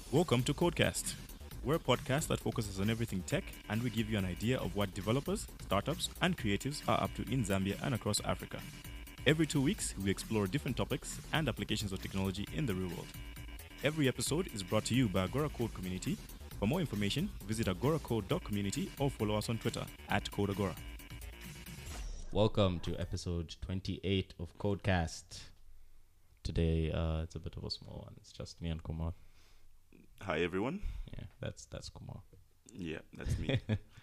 Welcome to Codecast. We're a podcast that focuses on everything tech, and we give you an idea of what developers, startups, and creatives are up to in Zambia and across Africa. Every 2 weeks, we explore different topics and applications of technology in the real world. Every episode is brought to you by Agora Code Community. For more information, visit agoracode.community or follow us on Twitter at CodeAgora. Welcome to episode 28 of Codecast. Today, it's a bit of a small one. It's just me and Kumar. Hi, everyone. Yeah, that's Kumar. Yeah, that's me.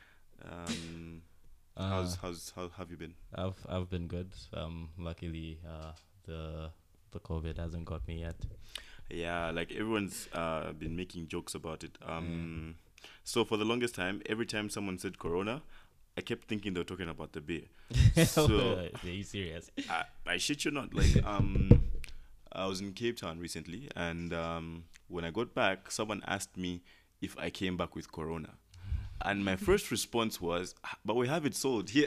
How have you been? I've been good. Luckily, the COVID hasn't got me yet. Yeah, like everyone's been making jokes about it. So for the longest time, every time someone said Corona, I kept thinking they were talking about the beer. So Are you serious? I shit you not. Like I was in Cape Town recently, and when I got back, someone asked me if I came back with Corona, and my first response was, "But we have it sold here."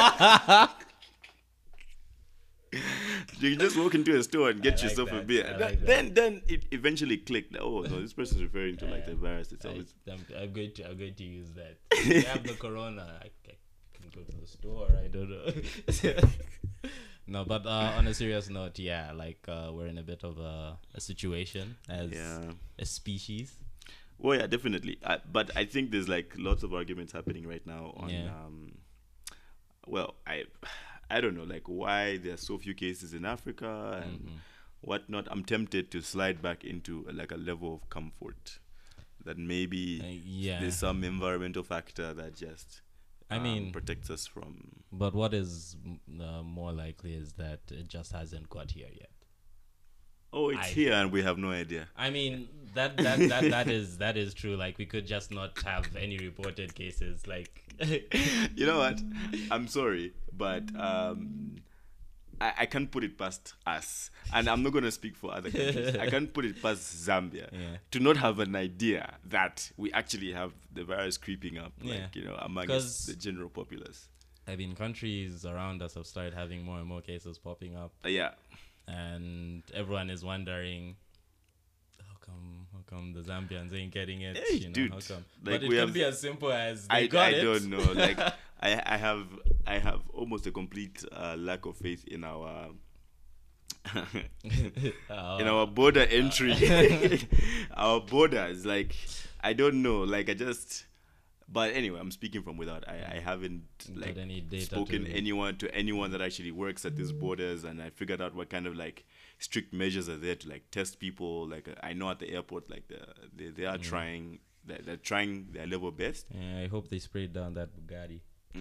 You can just walk into a store and get yourself a beer. Then it eventually clicked. Oh no, this person's referring to like the virus itself. I'm going to use that. If you have the Corona, I can go to the store. I don't know. No, but on a serious note, yeah, like we're in a bit of a situation as a species. Well, yeah, definitely. But I think there's like lots of arguments happening right now on. I don't know, like why there are so few cases in Africa and whatnot. I'm tempted to slide back into like a level of comfort that maybe there's some environmental factor that just protects us from. But what is more likely is that it just hasn't got here yet. Oh, it's here and we have no idea. I mean, that is true. Like, we could just not have any reported cases. Like, you know what? I'm sorry, but I can't put it past us, and I'm not going to speak for other countries. I can't put it past Zambia to not have an idea that we actually have the virus creeping up, amongst the general populace. I mean, countries around us have started having more and more cases popping up. And everyone is wondering, how come the Zambians ain't getting it? Hey, dude, how come? Like, but it can be as simple as I don't know. Like I have almost a complete lack of faith in our in our border entry. Our borders, like I don't know. Like I just. But anyway, I'm speaking from without. I haven't like any data spoken to anyone that actually works at these borders, and I figured out what kind of like strict measures are there to like test people. Like I know at the airport, like they are trying. They're trying their level best. Yeah, I hope they sprayed down that Bugatti.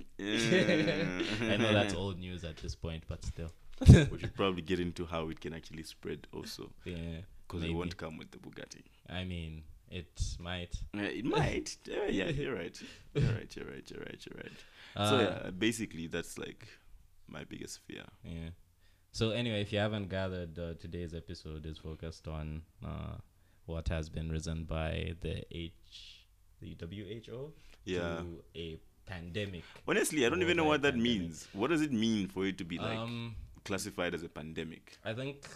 I know that's old news at this point, but still. We should probably get into how it can actually spread also. Yeah, because it won't come with the Bugatti. I mean, it might. It might. Yeah, you're right. You're right. So basically that's like my biggest fear. Yeah. So anyway, if you haven't gathered, today's episode is focused on what has been risen by the WHO to a pandemic. Honestly, I don't even know what that means. What does it mean for it to be like classified as a pandemic? I think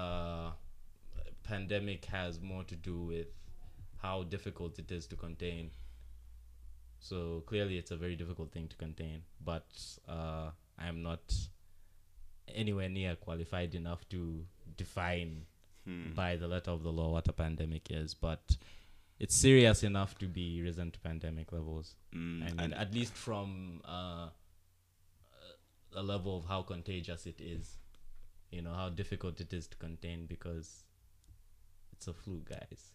pandemic has more to do with how difficult it is to contain. So clearly it's a very difficult thing to contain, but I'm not anywhere near qualified enough to define by the letter of the law what a pandemic is, but it's serious enough to be risen to pandemic levels. I mean, at least from a level of how contagious it is, how difficult it is to contain, because it's a flu, guys.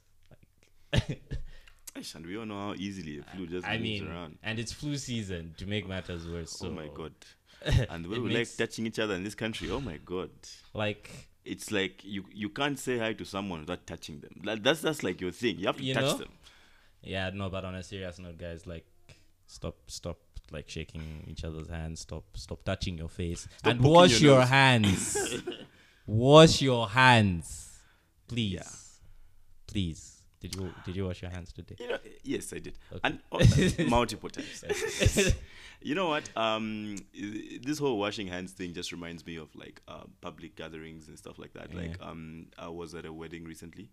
And we all know how easily a flu just moves around. And it's flu season, to make matters worse. So oh my god. And the way we like touching each other in this country, oh my god. Like, it's like you can't say hi to someone without touching them. That's like your thing. You have to touch them. Yeah, no, but on a serious note, guys, like stop like shaking each other's hands, stop touching your face, and wash your hands. Wash your hands. Please. Please. Did you wash your hands today? Yes, I did. Okay. And multiple times. You know what? This whole washing hands thing just reminds me of like public gatherings and stuff like that. Yeah. Like I was at a wedding recently,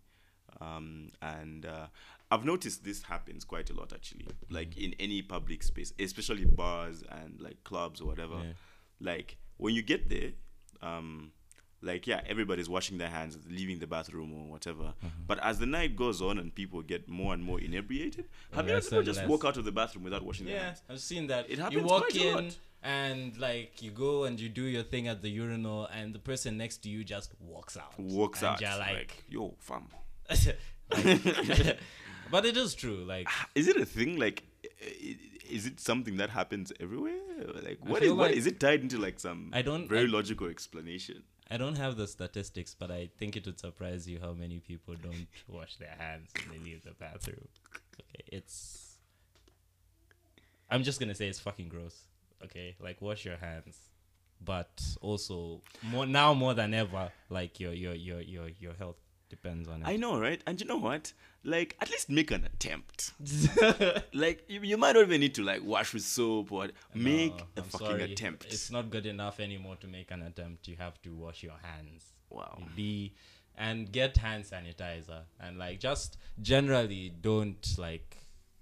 And I've noticed this happens quite a lot actually, like in any public space, especially bars and like clubs or whatever. Yeah. Like when you get there, like yeah, everybody's washing their hands, leaving the bathroom or whatever. But as the night goes on and people get more and more inebriated, have you Less ever and just less. walk out of the bathroom without washing their Yeah, hands? I've seen that. It You happens walk quite a in lot. and like you go and you do your thing at the urinal, and the person next to you just walks out. Walks and out You're like, yo, fam. like- but it is true. Like Is it a thing? Like, is it something that happens everywhere? Like, I what feel what like- is it tied into? Like some I don't- very I- logical explanation. I don't have the statistics, but I think it would surprise you how many people don't wash their hands when they leave the bathroom. Okay, it's. I'm just gonna say it's fucking gross. Okay, like wash your hands, but also more than ever, like your health depends on it. I know, right? And you know what? Like, at least make an attempt. Like, you might not even need to like wash with soap or make No, a I'm fucking sorry. attempt. It's not good enough anymore to make an attempt. You have to wash your hands. Wow. And get hand sanitizer, and like just generally don't like.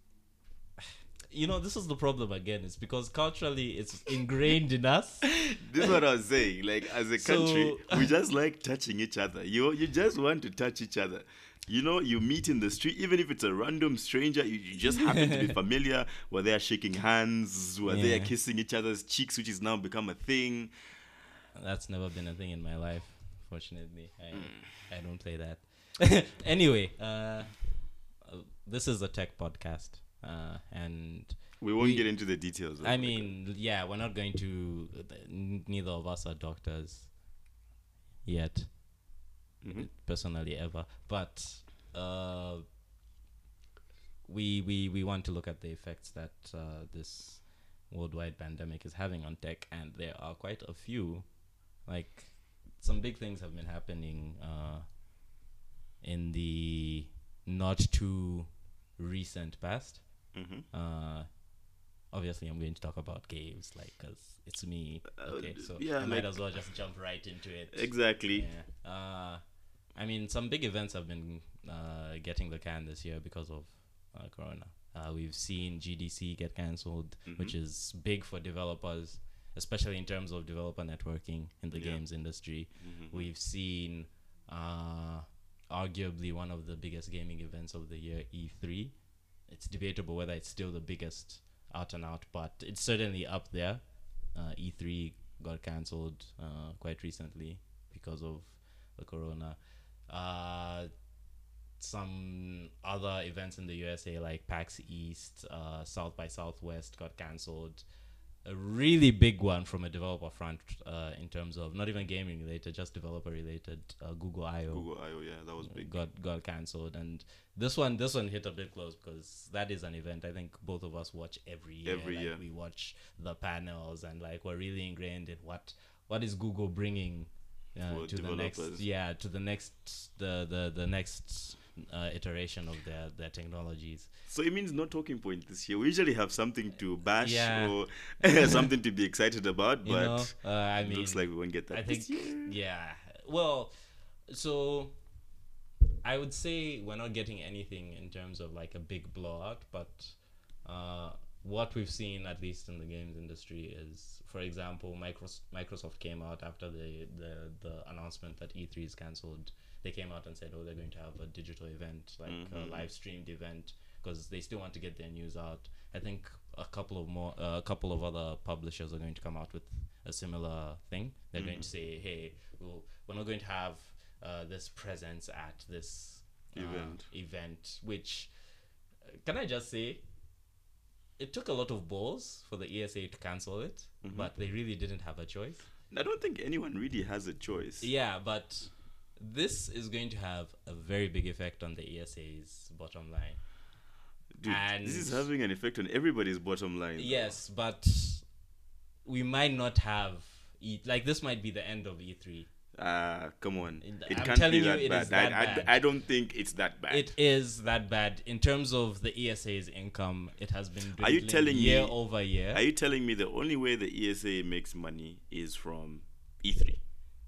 This is the problem again. It's because culturally it's ingrained in us. This is what I was saying. Like, as a country, we just like touching each other. You just want to touch each other. You meet in the street, even if it's a random stranger, you just happen to be familiar, where they are shaking hands, where they are Yeah. kissing each other's cheeks, which has now become a thing. That's never been a thing in my life, fortunately. I don't play that. Anyway, this is a tech podcast, and We won't get into the details. I mean, yeah, we're not going to. Neither of us are doctors yet, personally ever. But we want to look at the effects that this worldwide pandemic is having on tech, and there are quite a few. Like, some big things have been happening in the not too recent past. Obviously, I'm going to talk about games, like, because it's me. Okay, so yeah, I might like- as well just jump right into it. Exactly. Yeah. I mean, some big events have been getting the can this year because of Corona. We've seen GDC get cancelled, which is big for developers, especially in terms of developer networking in the games industry. We've seen arguably one of the biggest gaming events of the year, E3. It's debatable whether it's still the biggest out and out, but it's certainly up there. E3 got cancelled quite recently because of the Corona. Some other events in the USA like PAX East, South by Southwest got cancelled. A really big one from a developer front in terms of not even gaming related, just developer related. Google I/O Google I/O, yeah, that was big. got cancelled, and this one hit a bit close because that is an event I think both of us watch every year. Every year. We watch the panels, and like we're really ingrained in what is Google bringing For to developers. the next iteration of their technologies. So it means no talking point this year. We usually have something to bash Yeah. or something to be excited about, You know, but I it mean, looks like we won't get that I this think, year. yeah. Well, so I would say we're not getting anything in terms of like a big blowout, but what we've seen, at least in the games industry, is, for example, Microsoft came out after the announcement that E3 is cancelled. They came out and said, oh, they're going to have a digital event, like a live streamed event, because they still want to get their news out. I think a couple of other publishers are going to come out with a similar thing. They're going to say, hey, we're not going to have this presence at this event, which, can I just say, it took a lot of balls for the ESA to cancel it, but they really didn't have a choice. I don't think anyone really has a choice. Yeah, but this is going to have a very big effect on the ESA's bottom line. Dude, And- this is having an effect on everybody's bottom line. Yes, but we might not have like this might be the end of E3. Come on. It I'm can't telling be you, that it bad. is that bad. I don't think it's that bad. It is that bad in terms of the ESA's income. It has been Are you dwindling telling year me- over year. Are you telling me the only way the ESA makes money is from E3?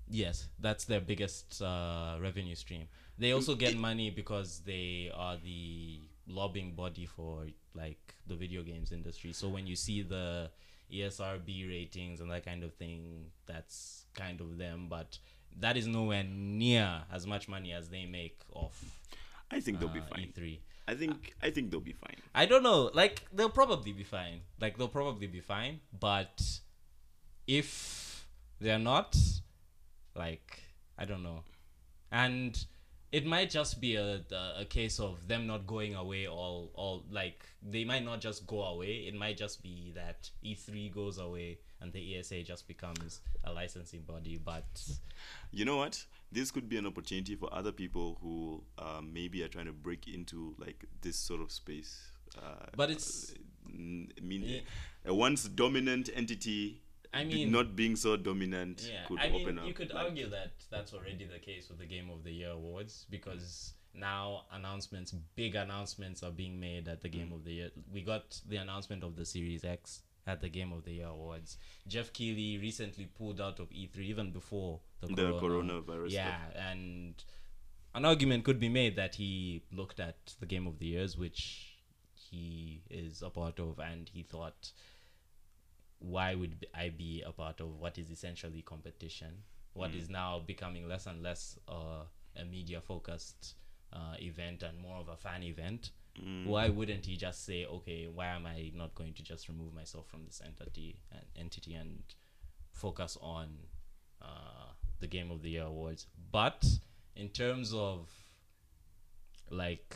Yes, that's their biggest revenue stream. They also get money because they are the lobbying body for like the video games industry. So when you see the ESRB ratings and that kind of thing, that's kind of them. But that is nowhere near as much money as they make off I think they'll be fine. E3. I think they'll be fine. I don't know. Like they'll probably be fine. But if they're not, like I don't know, and it might just be a case of them not going away all like they might not just go away. It might just be that E3 goes away and the ESA just becomes a licensing body. But You know what? This could be an opportunity for other people who maybe are trying to break into like this sort of space. But it's I mean, Yeah. a once dominant entity, not being so dominant, could open up. you could like- argue that that's already the case with the Game of the Year awards because now big announcements are being made at the Game of the Year. We got the announcement of the Series X at the Game of the Year awards. Jeff Keighley recently pulled out of E3 even before the coronavirus Yeah, stuff. and an argument could be made that he looked at the Game of the Years, which he is a part of, and he thought, why would I be a part of what is essentially competition? What is now becoming less and less a media focused event and more of a fan event? Why wouldn't he just say, okay, why am I not going to just remove myself from this entity and focus on the Game of the Year awards? But in terms of like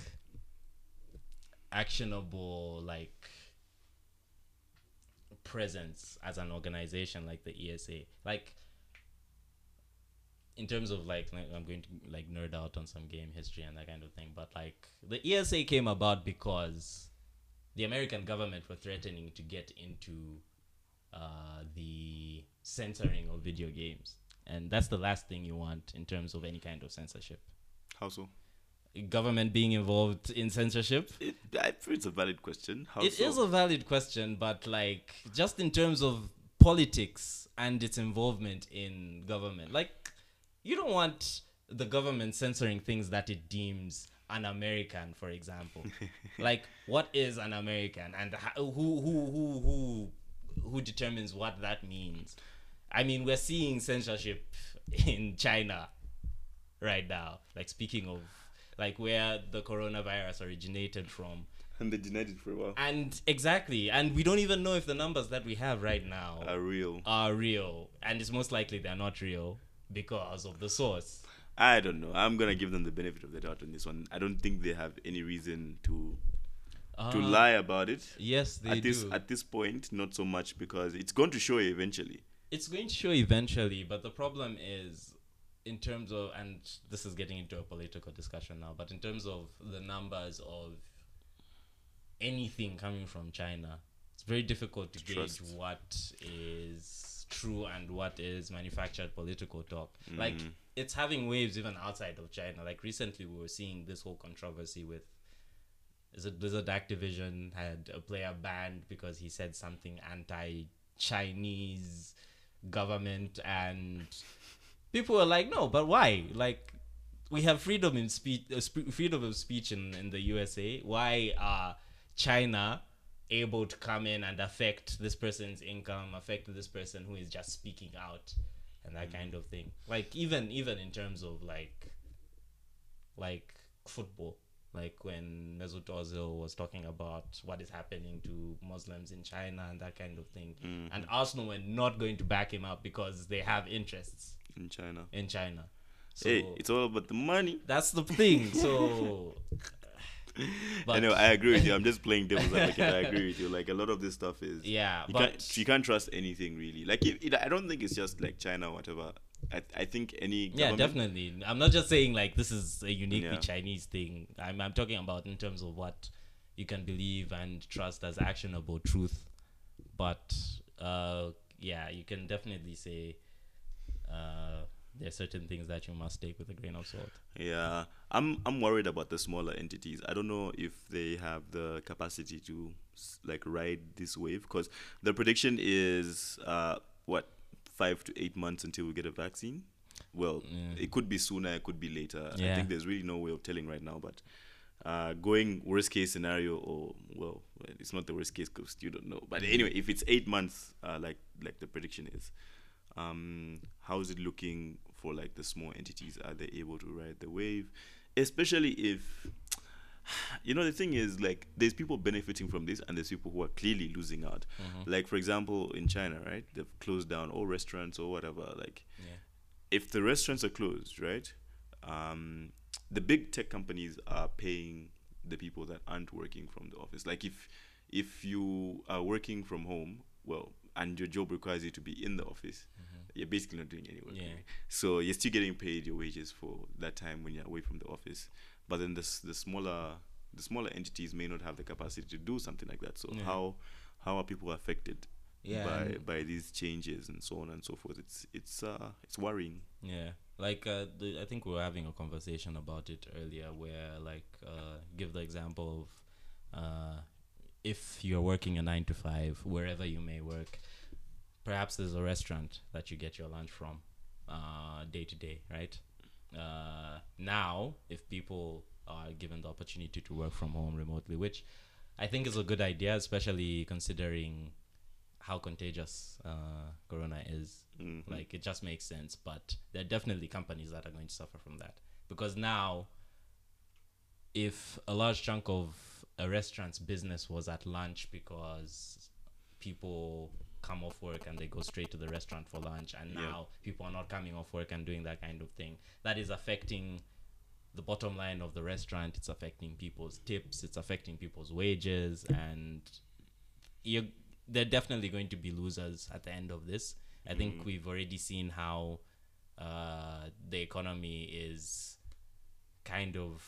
actionable like presence as an organization like the ESA, like in terms of like I'm going to like nerd out on some game history and that kind of thing, but like the ESA came about because the American government were threatening to get into the censoring of video games, and that's the last thing you want in terms of any kind of censorship. How so? Government being involved in censorship. I feel it's a valid question. How It so? is a valid question, but like just in terms of politics and its involvement in government, like you don't want the government censoring things that it deems un-American, for example. Like, what is an American, and who determines what that means? I mean, we're seeing censorship in China right now. Like, speaking of like where the coronavirus originated from. And they denied it for a while. And exactly, and we don't even know if the numbers that we have right now Are real. And it's most likely they're not real because of the source. I don't know. I'm gonna give them the benefit of the doubt on this one. I don't think they have any reason to lie about it. Yes, they do. At this point, not so much, because it's going to show eventually. It's going to show eventually, but the problem is in terms of, and this is getting into a political discussion now, but in terms of the numbers of anything coming from China, it's very difficult to gauge what is true and what is manufactured political talk. Like, it's having waves even outside of China. Like, recently we were seeing this whole controversy with, is it Blizzard Activision had a player banned because he said something anti-Chinese government, and people were like, no, but why? Like, we have freedom in speech, freedom of speech in the USA. Why are China able to come in and affect this person's income, affect this person who is just speaking out, and that kind of thing? Like, even in terms of like football, like when Mesut Ozil was talking about what is happening to Muslims in China and that kind of thing, and Arsenal were not going to back him up because they have interests In China. So Hey, it's all about the money. that's the thing. So but, Anyway, I agree with you. I'm just playing devil's advocate. I agree with you. Like, a lot of this stuff is... yeah, You can't trust anything, really. Like, I don't think it's just like China or whatever. I think any yeah, government... definitely. I'm not just saying like this is a uniquely Yeah. Chinese thing. I'm talking about in terms of what you can believe and trust as actionable truth. But yeah, you can definitely say there are certain things that you must take with a grain of salt. Yeah, I'm worried about the smaller entities. I don't know if they have the capacity to like ride this wave, because the prediction is 5 to 8 months until we get a vaccine. Well, Yeah. it could be sooner, it could be later. I Yeah. think there's really no way of telling right now. But going worst case scenario, or well, it's not the worst case because you don't know. But anyway, if it's 8 months, like the prediction is, how is it looking for like the small entities? Are they able to ride the wave? Especially if, you know, the thing is, like, there's people benefiting from this and there's people who are clearly losing out. Like, for example, in China, right, they've closed down all restaurants or whatever. Like, Yeah. if the restaurants are closed, right, the big tech companies are paying the people that aren't working from the office. Like, if you are working from home, well, and your job requires you to be in the office, you're basically not doing any work. Yeah. Really. So you're still getting paid your wages for that time when you're away from the office. But then the smaller entities may not have the capacity to do something like that. So Yeah. how are people affected Yeah, and- by these changes and so on and so forth? It's worrying. Yeah, like I think we were having a conversation about it earlier, where like give the example of if you're working a 9 to 5, wherever you may work, perhaps there's a restaurant that you get your lunch from day to day, right? Now, if people are given the opportunity to work from home remotely, which I think is a good idea, especially considering how contagious corona is. Like, it just makes sense. But there are definitely companies that are going to suffer from that, because now, if a large chunk of a restaurant's business was at lunch, because people come off work and they go straight to the restaurant for lunch, and now people are not coming off work and doing that kind of thing, that is affecting the bottom line of the restaurant. It's affecting people's tips, it's affecting people's wages, and they're definitely going to be losers at the end of this. I think we've already seen how the economy is kind of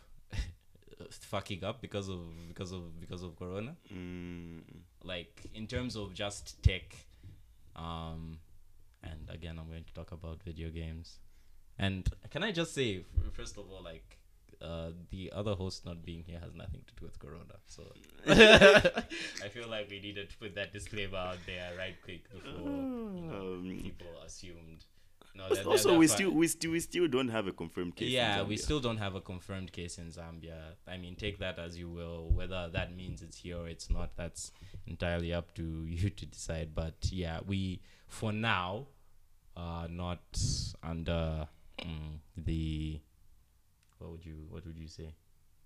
fucking up because of corona. Like, in terms of just tech, and again, I'm going to talk about video games. And can I just say, first of all, like, the other host not being here has nothing to do with corona. So I feel like we needed to put that disclaimer out there right quick before people assumed. No, Also, we still don't have a confirmed case. yeah, in we Zambia. still don't have a confirmed case in Zambia. I mean, take that as you will. Whether that means it's here or it's not, that's entirely up to you to decide. But yeah, we, for now, are not under the, what would you say?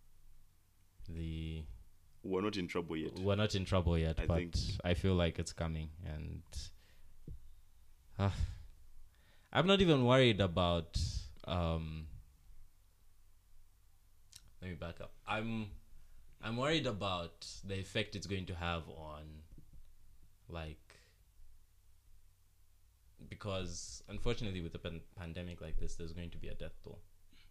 We're not in trouble yet. We're not in trouble yet, but think- I feel like it's coming, and I'm not even worried about. Let me back up. I'm worried about the effect it's going to have on, like, because unfortunately with a pandemic like this, there's going to be a death toll.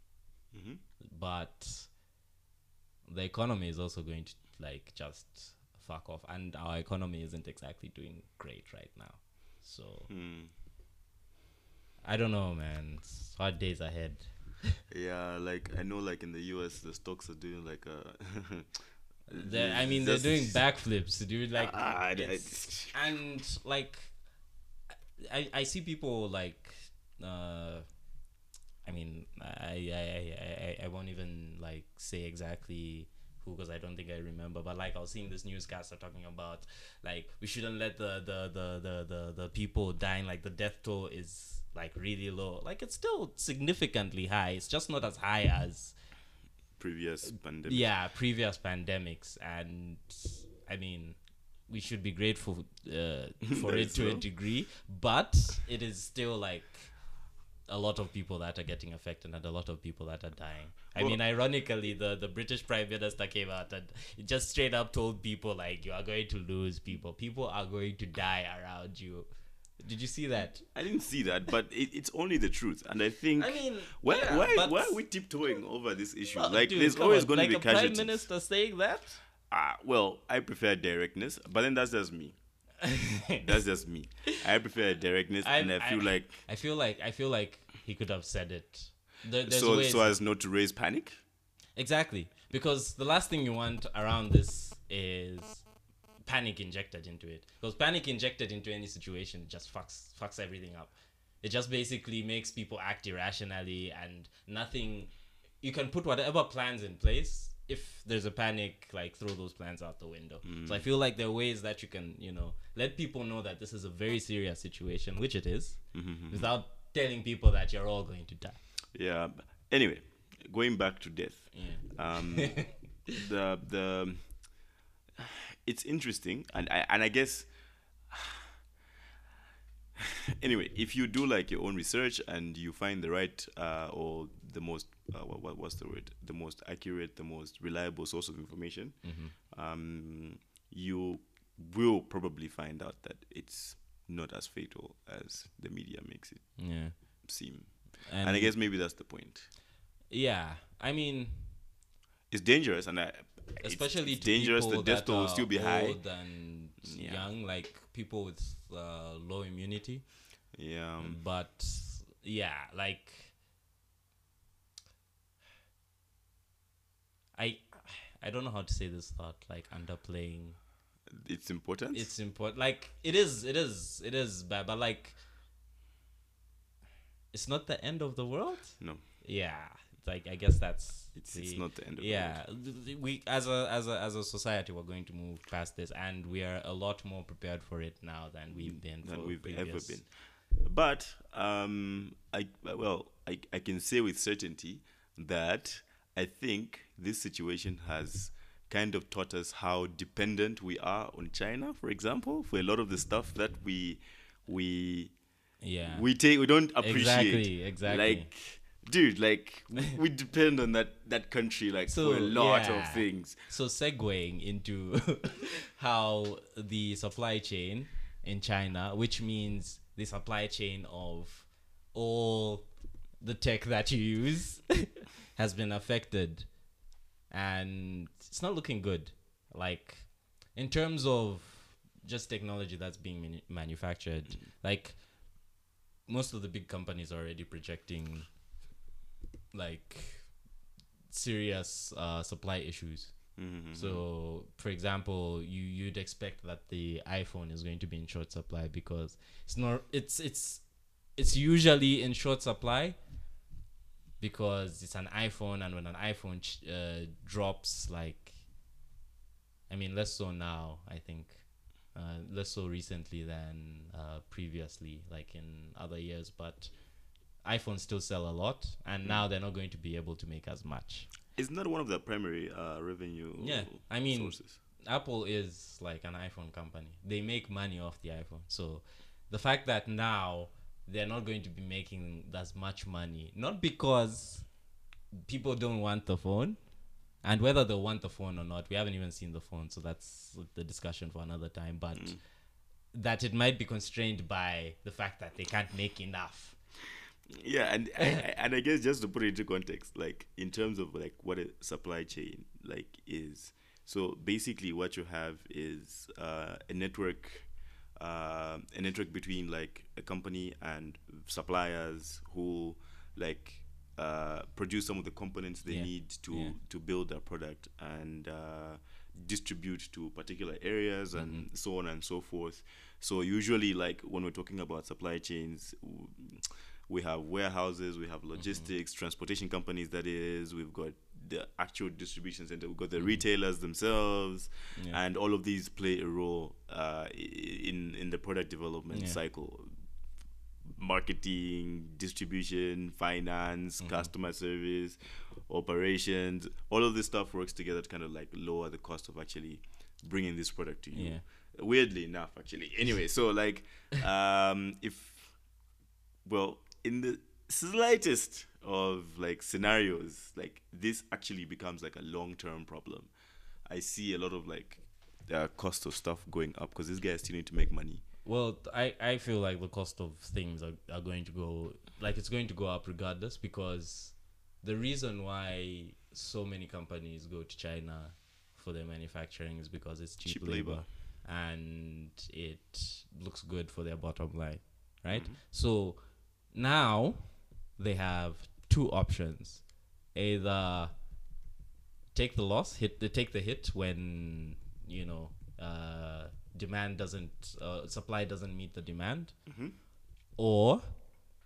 But the economy is also going to, like, just fuck off, and our economy isn't exactly doing great right now. So I don't know, man. It's hard days ahead. Yeah, like, I know, like, in the US, the stocks are doing like a. They're doing backflips, dude. Like, it's- and like, I see people like, I mean, I won't even like say exactly who, because I don't think I remember. But like, I was seeing this newscaster talking about, like, we shouldn't let the people dying. Like, the death toll is like really low. Like, it's still significantly high. It's just not as high as previous pandemic. previous pandemics. And I mean, we should be grateful for it to a degree, but it is still like a lot of people that are getting affected and a lot of people that are dying. I mean, ironically, the British Prime Minister came out and just straight up told people, like, you are going to lose people. People are going to die around you. Did you see that? I didn't see that, but it's only the truth. And I think, I mean, why are we tiptoeing over this issue? Like, dude, there's come always on, going to like be a prime casualties. minister saying that? Well, I prefer directness, but then that's just me. That's just me. I prefer directness, and I feel like he could have said it. There's so ways. so as not to raise panic. Exactly, because the last thing you want around this is panic injected into it. Because panic injected into any situation just fucks everything up. It just basically makes people act irrationally, and nothing. You can put whatever plans in place. If there's a panic, like throw those plans out the window. So I feel like there are ways that you can, let people know that this is a very serious situation, which it is, without telling people that you're all going to die. Yeah. Anyway, going back to death. Yeah. The it's interesting, and I guess anyway, if you do like your own research and you find the right or the most what's the word, the most accurate, the most reliable source of information, you will probably find out that it's not as fatal as the media makes it seem. And I guess maybe that's the point. Yeah, I mean, it's dangerous, and especially it's to dangerous. people The death that toll will are still be high. old and young, like people with low immunity. Yeah. But yeah, like I don't know how to say this thought, like underplaying. It's important. It's important. Like it is bad, but like it's not the end of the world. No. Yeah. Like I guess that's it's not the end of the world. We as a society, we're going to move past this, and we are a lot more prepared for it now than we've been ever been. But I can say with certainty that I think this situation has kind of taught us how dependent we are on China, for example, for a lot of the stuff that we don't appreciate. Exactly. Like, dude, like we depend on that country like for a lot of things. So segueing into how the supply chain in China, which means the supply chain of all the tech that you use has been affected, and it's not looking good. Like in terms of just technology that's being manufactured, like most of the big companies are already projecting like serious supply issues. So for example, you'd expect that the iPhone is going to be in short supply because it's usually in short supply because it's an iPhone, and when an iPhone drops, like, I mean, less so now, I think, less so recently than previously, like in other years, but iPhones still sell a lot, and now they're not going to be able to make as much. It's not one of the primary revenue sources. Apple is like an iPhone company. They make money off the iPhone. So the fact that now they're not going to be making as much money, not because people don't want the phone, and whether they want the phone or not, we haven't even seen the phone, so that's the discussion for another time, but that it might be constrained by the fact that they can't make enough. Yeah, and I guess just to put it into context, like in terms of like what a supply chain like is. So basically, what you have is a network between like a company and suppliers who like produce some of the components they need to build their product and distribute to particular areas and so on and so forth. So usually, like when we're talking about supply chains, we have warehouses, we have logistics, transportation companies, that is, we've got the actual distribution center, we've got the retailers themselves, and all of these play a role in the product development cycle. Marketing, distribution, finance, customer service, operations, all of this stuff works together to kind of like lower the cost of actually bringing this product to you. Weirdly enough, actually. Anyway, so like in the slightest of like scenarios, like this actually becomes like a long-term problem. I see a lot of like the cost of stuff going up because these guys still need to make money. Well, I feel like the cost of things are going to go, like it's going to go up regardless, because the reason why so many companies go to China for their manufacturing is because it's cheap labor and it looks good for their bottom line, right? So now they have two options: either take the loss, take the hit when demand doesn't, supply doesn't meet the demand, or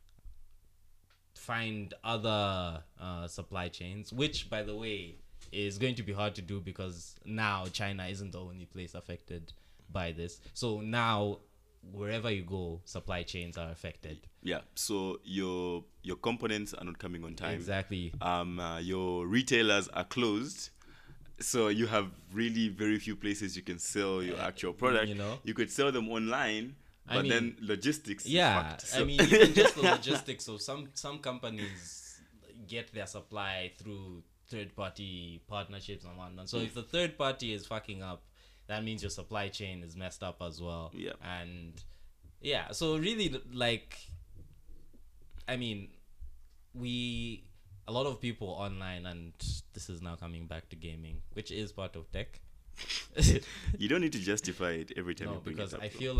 find other supply chains, which, by the way, is going to be hard to do because now China isn't the only place affected by this. So now, wherever you go, supply chains are affected. Yeah. So your components are not coming on time. Exactly. Your retailers are closed. So you have really very few places you can sell your actual product. You know? You could sell them online, but then logistics. Yeah, fucked. So even just the logistics. So some companies get their supply through third-party partnerships and whatnot. So if the third party is fucking up, that means your supply chain is messed up as well. Yeah. And yeah, so really, like, I mean, a lot of people online, and this is now coming back to gaming, which is part of tech. you don't need to justify it every time No, you bring because it up. I feel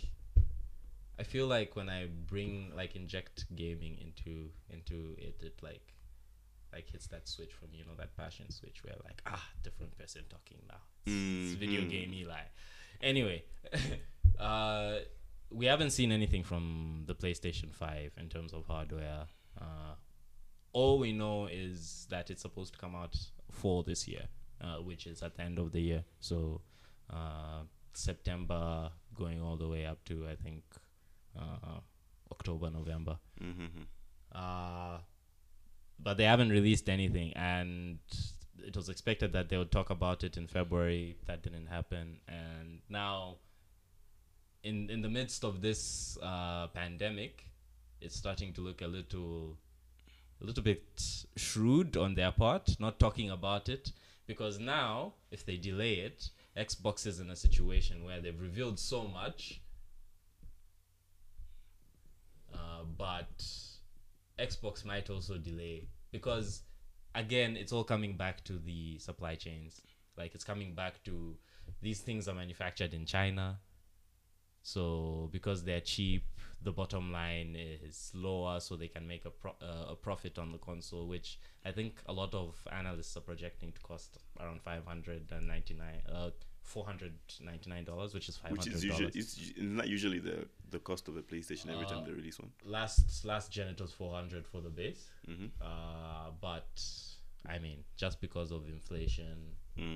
like when I inject gaming into it like hits that switch from that passion switch where like different person talking now. It's video game Eli. Anyway, we haven't seen anything from the PlayStation 5 in terms of hardware. All we know is that it's supposed to come out fall this year, which is at the end of the year. So September going all the way up to I think October, November. But they haven't released anything, and it was expected that they would talk about it in February. That didn't happen, and now in the midst of this pandemic, it's starting to look a little bit shrewd on their part, not talking about it, because now if they delay it, Xbox is in a situation where they've revealed so much, but Xbox might also delay because, again, it's all coming back to the supply chains. Like, it's coming back to these things are manufactured in China. So because they're cheap, the bottom line is lower, so they can make a profit on the console, which I think a lot of analysts are projecting to cost around $499, which is $500. Which is usually it's not usually the cost of a PlayStation every time they release one. Last gen it was $400 for the base, but I mean, just because of inflation,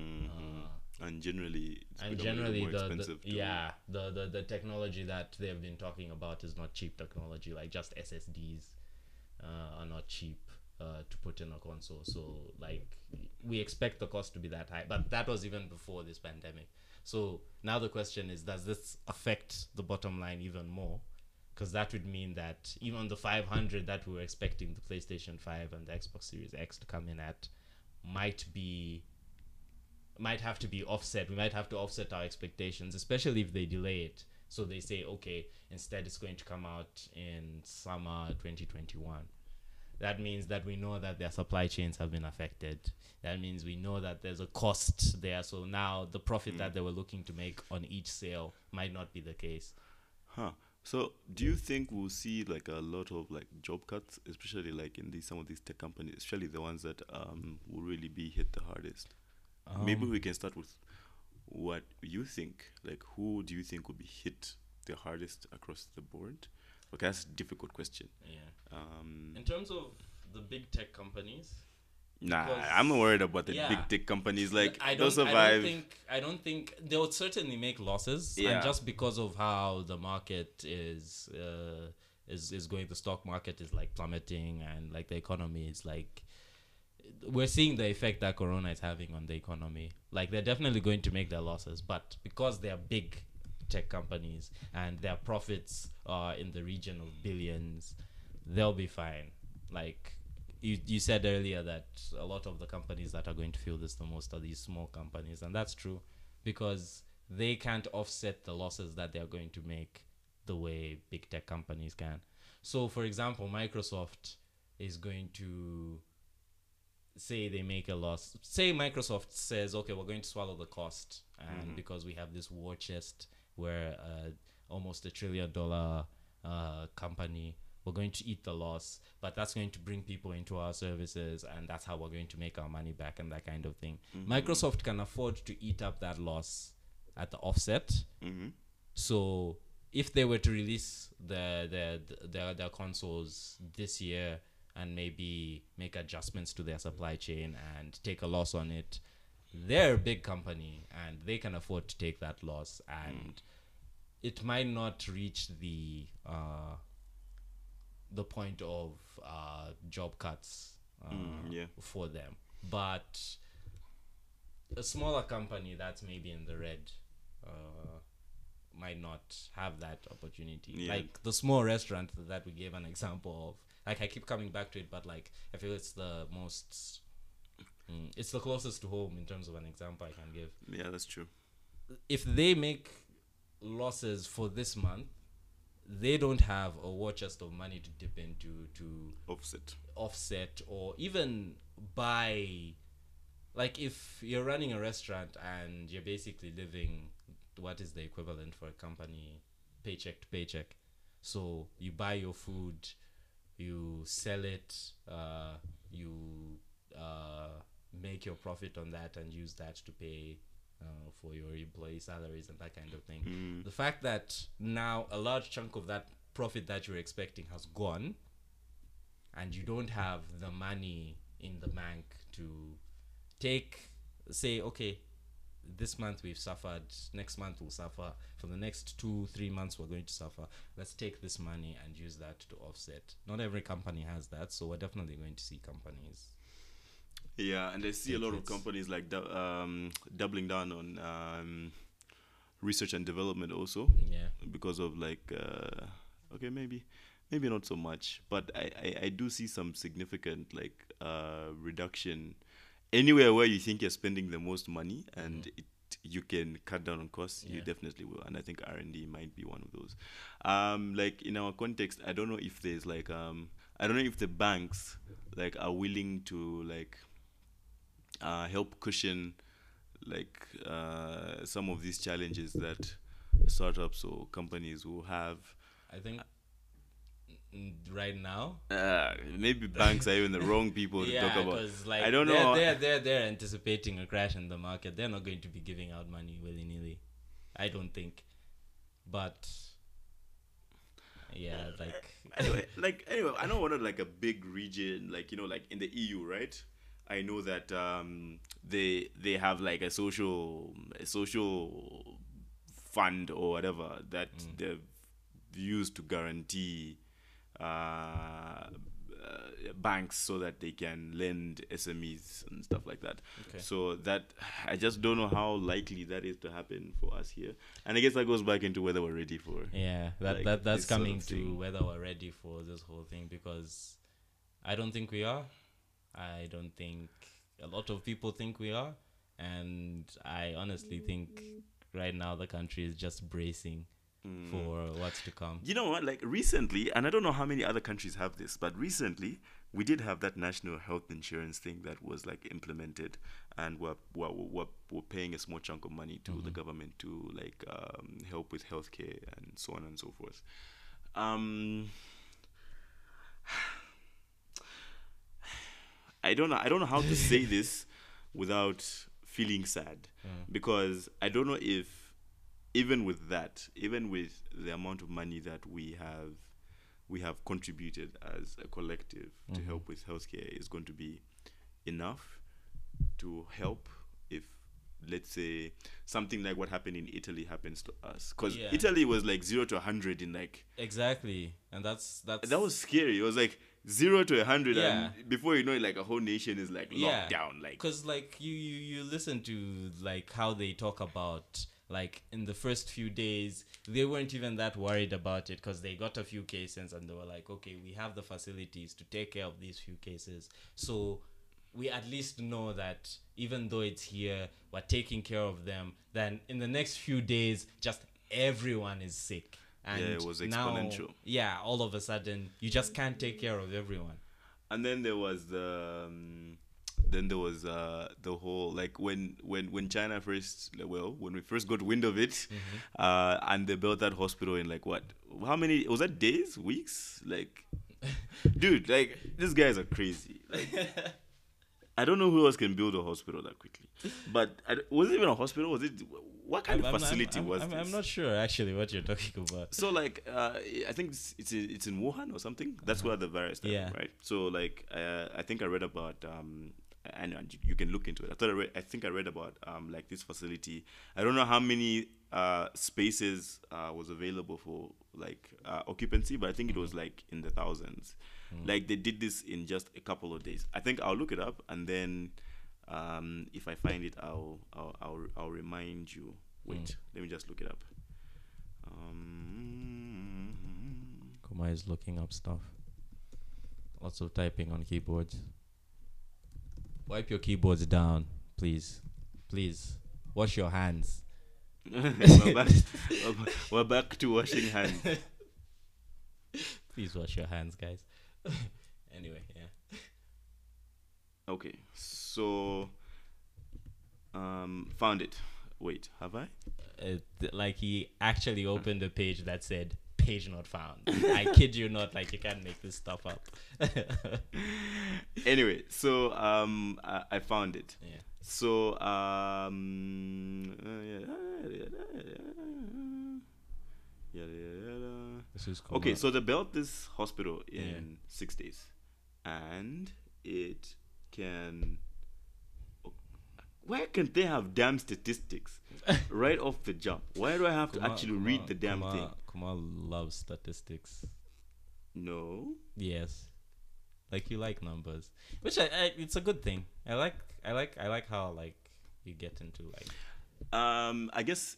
and generally it's and becoming generally more expensive the technology that they've been talking about is not cheap technology. Like, just SSDs are not cheap to put in a console. So like, we expect the cost to be that high, but that was even before this pandemic. So now the question is, does this affect the bottom line even more? Because that would mean that even the 500 that we were expecting the PlayStation 5 and the Xbox Series X to come in at might have to be offset. We might have to offset our expectations, especially if they delay it. So they say, okay, instead it's going to come out in summer 2021. That means that we know that their supply chains have been affected. That means we know that there's a cost there. So now the profit that they were looking to make on each sale might not be the case. So do you think we'll see like a lot of like job cuts, especially like in some of these tech companies, especially the ones that will really be hit the hardest? Maybe we can start with what you think. Like, who do you think will be hit the hardest across the board? Okay, that's a difficult question. Yeah. In terms of the big tech companies, I'm not worried about the big tech companies. Like, they'll survive. I don't think they would certainly make losses. Yeah. And just because of how the market is going, the stock market is like plummeting, and like the economy is like, we're seeing the effect that Corona is having on the economy. Like, they're definitely going to make their losses, but because they are big tech companies and their profits are in the region of billions, they'll be fine. Like, you said earlier that a lot of the companies that are going to feel this the most are these small companies, and that's true because they can't offset the losses that they're going to make the way big tech companies can. So, for example, Microsoft is going to say they make a loss. Say Microsoft says, okay, we're going to swallow the cost, and because we have this war chest, we're almost $1 trillion company, we're going to eat the loss, but that's going to bring people into our services, and that's how we're going to make our money back, and that kind of thing. Microsoft can afford to eat up that loss at the offset. So if they were to release their consoles this year and maybe make adjustments to their supply chain and take a loss on it, they're a big company and they can afford to take that loss, and it might not reach the point of job cuts for them. But a smaller company that's maybe in the red might not have that opportunity. Yeah. Like the small restaurant that we gave an example of. Like I keep coming back to it, but like I feel it's the most, it's the closest to home in terms of an example I can give. Yeah, that's true. If they make losses for this month, they don't have a war chest of money to dip into to offset or even buy. Like if you're running a restaurant and you're basically living, what is the equivalent for a company, paycheck to paycheck? So you buy your food, you sell it, you make your profit on that and use that to pay for your employee salaries and that kind of thing. The fact that now a large chunk of that profit that you're expecting has gone, and you don't have the money in the bank to say, okay, this month we've suffered, next month we'll suffer, for the next 2-3 months we're going to suffer, let's take this money and use that to offset. Not every company has that, so we're definitely going to see companies. Yeah, and I see a lot of companies like doubling down on research and development also. Yeah. Because of like, okay, maybe not so much, but I do see some significant like reduction anywhere where you think you're spending the most money and you can cut down on costs. You definitely will, and I think R&D might be one of those. Like in our context, I don't know if there's like I don't know if the banks like are willing to like help cushion like some of these challenges that startups or companies will have. I think right now maybe banks are even the wrong people to talk about. Like I don't know. They're anticipating a crash in the market. They're not going to be giving out money willy-nilly, I don't think. But yeah, like anyway, I know we're not like a big region, like, you know, like in the EU, right? I know that they have like a social fund or whatever that they've used to guarantee banks so that they can lend SMEs and stuff like that. Okay. So that, I just don't know how likely that is to happen for us here. And I guess that goes back into whether we're ready for that's coming to whether we're ready for this whole thing, because I don't think we are. I don't think a lot of people think we are, and I honestly think right now the country is just bracing for what's to come. You know what? Like recently, and I don't know how many other countries have this, but recently we did have that national health insurance thing that was like implemented, and we're paying a small chunk of money to the government to like help with healthcare and so on and so forth. I don't know how to say this without feeling sad, because I don't know if even with the amount of money that we have contributed as a collective to help with healthcare is going to be enough to help if, let's say, something like what happened in Italy happens to us, because Italy was like 0 to 100 in like exactly, and that was scary. It was like 0 to 100, and before you know it, like a whole nation is like locked down. Like, because like you listen to like how they talk about, like in the first few days they weren't even that worried about it because they got a few cases and they were like, okay, we have the facilities to take care of these few cases, so we at least know that even though it's here, we're taking care of them. Then in the next few days, just everyone is sick. And it was exponential. Now, all of a sudden, you just can't take care of everyone. And then there was the whole, like when China first, when we first got wind of it, and they built that hospital in like what? How many? Was that days? Weeks? Like, dude, like these guys are crazy. Like, I don't know who else can build a hospital that quickly. But was it even a hospital? what kind of facility was this? I'm not sure actually what you're talking about. So like, I think it's in Wuhan or something. That's where the virus started, Yeah. right? So like, I think I read about and you can look into it. I think I read about like this facility. I don't know how many spaces was available for like occupancy, but I think it was like in the thousands. Like they did this in just a couple of days. I think I'll look it up, and then if I find it, I'll remind you. Wait, let me just look it up. Kuma is looking up stuff. Lots of typing on keyboards. Wipe your keyboards down, please. Please. Wash your hands. We're back to washing hands. Please wash your hands, guys. Anyway, yeah. Okay, so found it. Wait, have I? Like he actually opened a page that said page not found. I kid you not, like you can't make this stuff up. Anyway, so I found it. Yeah. So This is okay, so they built this hospital in 6 days, and it can. Why can't they have damn statistics right off the jump? Why do I have to actually read the damn thing? Kuma loves statistics. No. Yes, like you like numbers, which I it's a good thing. I like how like you get into like. I guess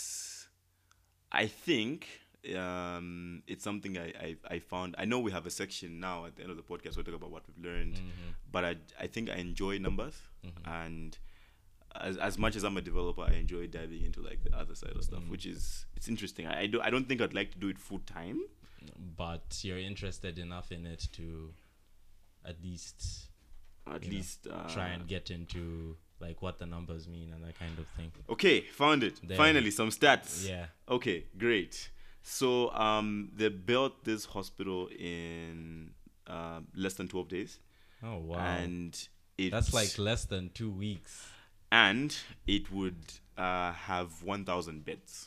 I think it's something I found. I know we have a section now at the end of the podcast we'll talk about what we've learned, but I think I enjoy numbers, and as much as I'm a developer, I enjoy diving into like the other side of stuff, which is it's interesting. I don't think I'd like to do it full time, but you're interested enough in it to at least try and get into like what the numbers mean and that kind of thing. Okay, found it. There. Finally, some stats. Yeah. Okay, great. So they built this hospital in less than 12 days. Oh wow. And that's like less than 2 weeks. And it would have 1,000 beds.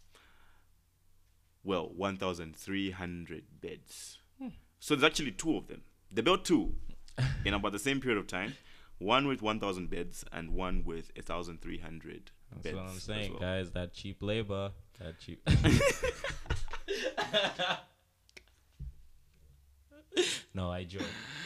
Well, 1,300 beds. So there's actually two of them. They built two in about the same period of time. One with 1,000 beds and one with 1,300 beds. That's what I'm saying, guys. That cheap labor. That cheap. No, I joke.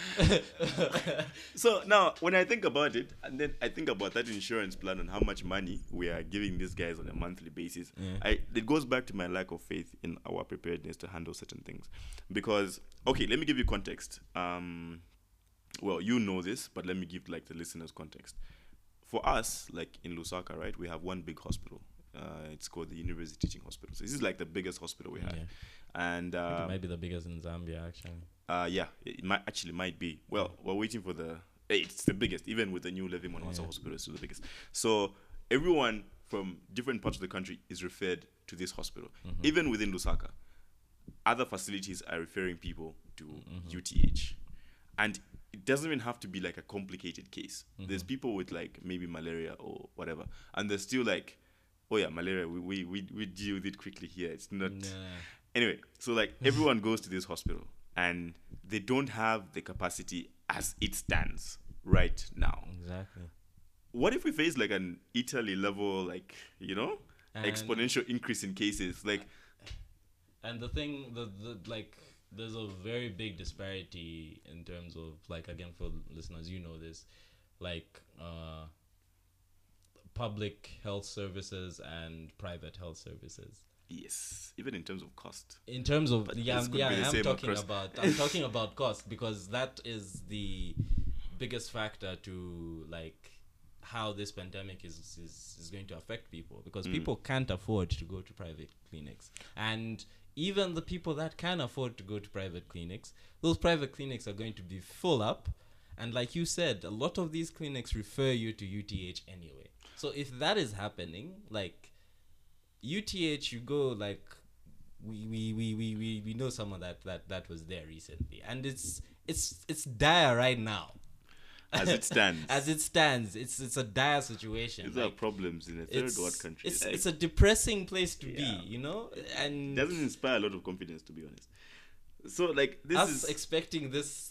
So now, when I think about it, and then I think about that insurance plan and how much money we are giving these guys on a monthly basis, it goes back to my lack of faith in our preparedness to handle certain things. Because, okay, let me give you context. Well, you know this, but let me give like the listeners context. For us, like in Lusaka, right, we have one big hospital. It's called the University Teaching Hospital. So this is like the biggest hospital we have. Yeah. And it might be the biggest in Zambia, actually. Yeah, it might be. Well, we're waiting for it's the biggest. Even with the new Levi Mwanawasa Hospital, it's still the biggest. So everyone from different parts of the country is referred to this hospital. Even within Lusaka, other facilities are referring people to UTH. And it doesn't even have to be like a complicated case. There's people with like maybe malaria or whatever. And they're still like, oh yeah, malaria, we deal with it quickly here. It's not... Nah. Anyway, so like everyone goes to this hospital and they don't have the capacity as it stands right now. Exactly. What if we face like an Italy level, like, exponential increase in cases? Like, and the thing, the like, there's a very big disparity in terms of like, again, for listeners, you know this, like public health services and private health services. Yes, even in terms of cost. In terms of I'm talking about cost, because that is the biggest factor to like how this pandemic is going to affect people, because people can't afford to go to private clinics, and even the people that can afford to go to private clinics, those private clinics are going to be full up, and like you said, a lot of these clinics refer you to UTH anyway. So if that is happening, like UTH, you go like we know someone that was there recently, and it's dire right now. As it stands. As it stands, it's a dire situation. These are problems in a third world country. It's a depressing place to be, Yeah. you know, and It doesn't inspire a lot of confidence, to be honest. So like this us is expecting this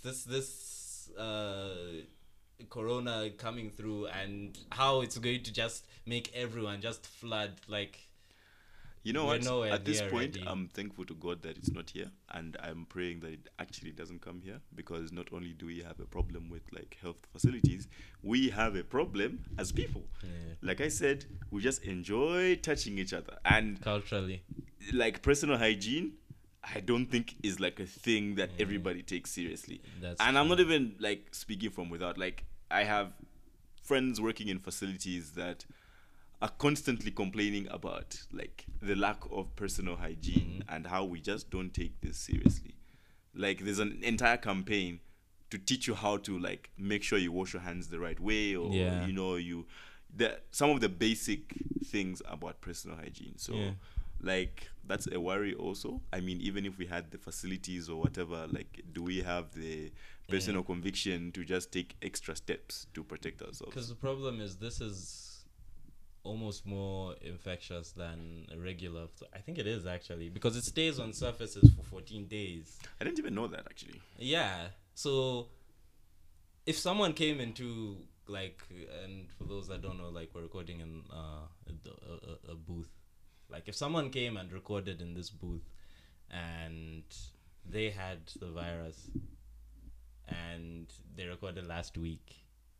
corona coming through and how it's going to just make everyone just flood, like, you know we're what? nowhere At this near point, ready. I'm thankful to God that it's not here, and I'm praying that it actually doesn't come here, because not only do we have a problem with like health facilities, we have a problem as people. Yeah. Like I said, we just enjoy touching each other, and Culturally, like personal hygiene, I don't think is like a thing that everybody takes seriously. That's And I'm true. not even like speaking from without. Like I have friends working in facilities that are constantly complaining about like the lack of personal hygiene and how we just don't take this seriously. Like there's an entire campaign to teach you how to like make sure you wash your hands the right way, or Yeah. you know, some of the basic things about personal hygiene. So Yeah. like that's a worry also. I mean, even if we had the facilities or whatever, like do we have the personal conviction to just take extra steps to protect ourselves? because the problem is this is almost more infectious than a regular I think it is actually, because it stays on surfaces for 14 days. I didn't even know that actually. Yeah, so if someone came into, like, and for those that don't know, like, we're recording in a booth. Like, if someone came and recorded in this booth and they had the virus and they recorded last week,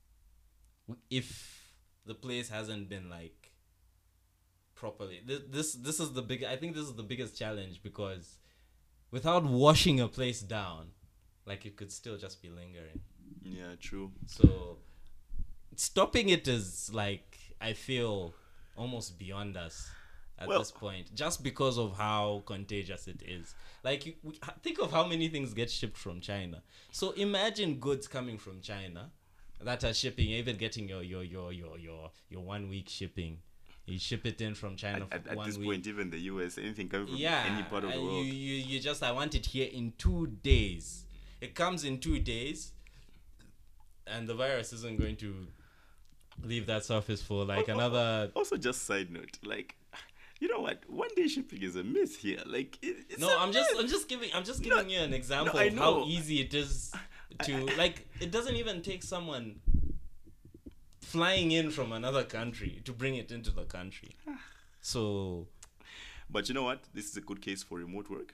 if the place hasn't been like properly, this is the big, I think this is the biggest challenge, because without washing a place down, like, it could still just be lingering. Yeah, true. So stopping it is, like, I feel almost beyond us at Well- this point, just because of how contagious it is. Like, think of how many things get shipped from China. So imagine goods coming from China that are shipping, even getting your 1 week shipping. You ship it in from China for At 1 this week. point, even the US, anything coming from Yeah, any part of the world. you just, I want it here in 2 days. It comes in 2 days, and the virus isn't going to leave that surface for like another. Also, just side note, like, you know what? 1 day shipping is a myth here. Like, it's No, a I'm myth. just giving you an example I of how know. easy it is to, like, it doesn't even take someone flying in from another country to bring it into the country. So But you know what? This is a good case for remote work.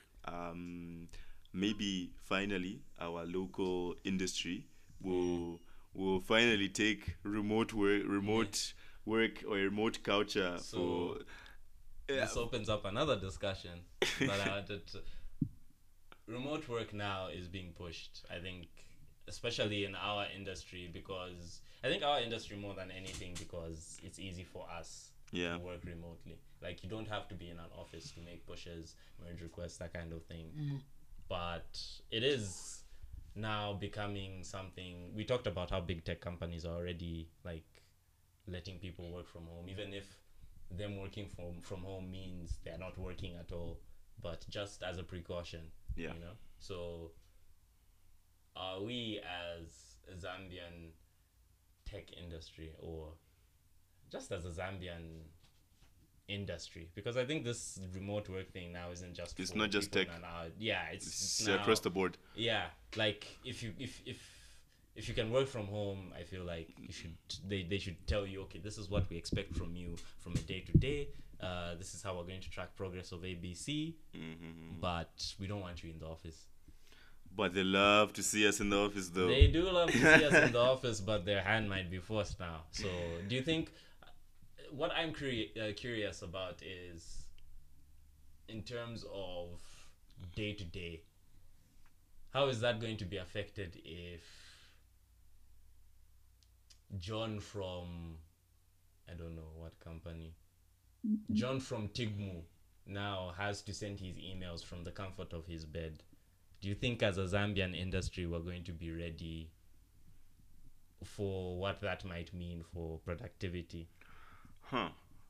Maybe finally our local industry will finally take remote work or remote culture So, for. Yeah, this opens up another discussion that I wanted to. Remote work now is being pushed, I think, especially in our industry, because I think our industry more than anything, because it's easy for us Yeah. to work remotely. Like, you don't have to be in an office to make pushes, merge requests, that kind of thing. But it is now becoming something. We talked about how big tech companies are already like letting people work from home, even if them working from home means they're not working at all, but just as a precaution. Yeah. You know. So are we, as a Zambian tech industry, or just as a Zambian industry, because I think this remote work thing now isn't just It's for not just people tech. yeah, it's It's now, across the board. yeah, like if you can work from home, I feel like you should they should tell you, okay, this is what we expect from you from a day to day. This is how we're going to track progress of ABC, but we don't want you in the office. But they love to see us in the office, though. They do love to see us in the office, but their hand might be forced now. So do you think, what I'm curious about is, in terms of day to day, how is that going to be affected if John from, I don't know what company, John from Tigmu now has to send his emails from the comfort of his bed? Do you think, as a Zambian industry, we're going to be ready for what that might mean for productivity? Huh.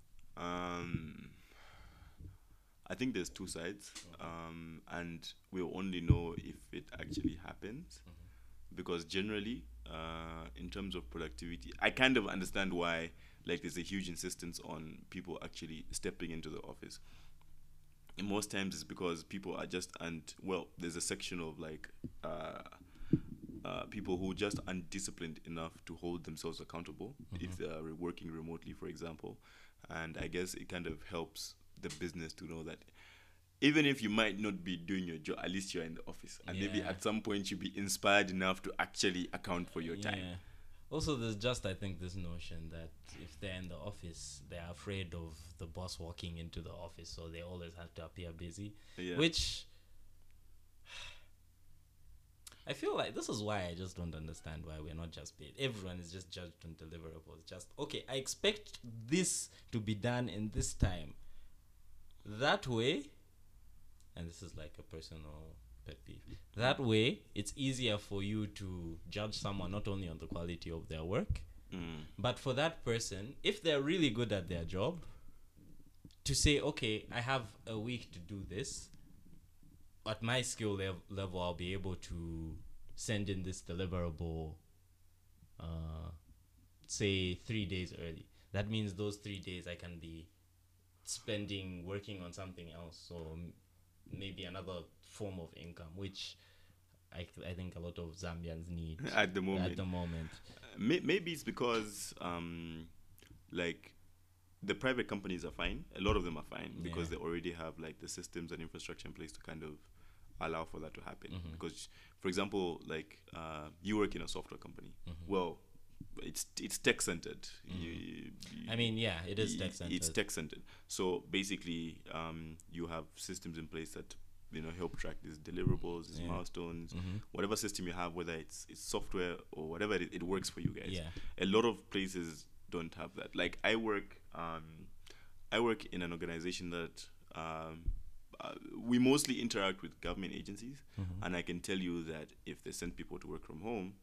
I think there's two sides, and we'll only know if it actually happens, because generally in terms of productivity, I kind of understand why like there's a huge insistence on people actually stepping into the office. And most times it's because people are just and well, there's a section of like people who just undisciplined enough to hold themselves accountable if they are working remotely, for example. And I guess it kind of helps the business to know that even if you might not be doing your job, at least you're in the office, and maybe Yeah. at some point you'll be inspired enough to actually account for your time. Yeah. Also, there's just, I think, this notion that if they're in the office, they're afraid of the boss walking into the office, so they always have to appear busy. Yeah. Which I feel like this is why I just don't understand why we're not just paid. Everyone is just judged on deliverables. Just, okay, I expect this to be done in this time. That way, and this is like a personal pet peeve, that way it's easier for you to judge someone not only on the quality of their work, but for that person, if they're really good at their job, to say, okay, I have a week to do this. At my skill level, I'll be able to send in this deliverable, say 3 days early. That means those 3 days I can be spending working on something else. So maybe another form of income, which I think a lot of Zambians need At the moment. At the moment. Maybe it's because like the private companies are fine. A lot of them are fine because they already have like the systems and infrastructure in place to kind of allow for that to happen. Because, for example, like you work in a software company. Well, it's tech centered. I mean, yeah, it is tech centered. It's tech centered. So basically, you have systems in place that help track these deliverables, these milestones, whatever system you have, whether it's software or whatever, it works for you guys. Yeah. A lot of places don't have that. Like I work in an organization that we mostly interact with government agencies, and I can tell you that if they send people to work from home,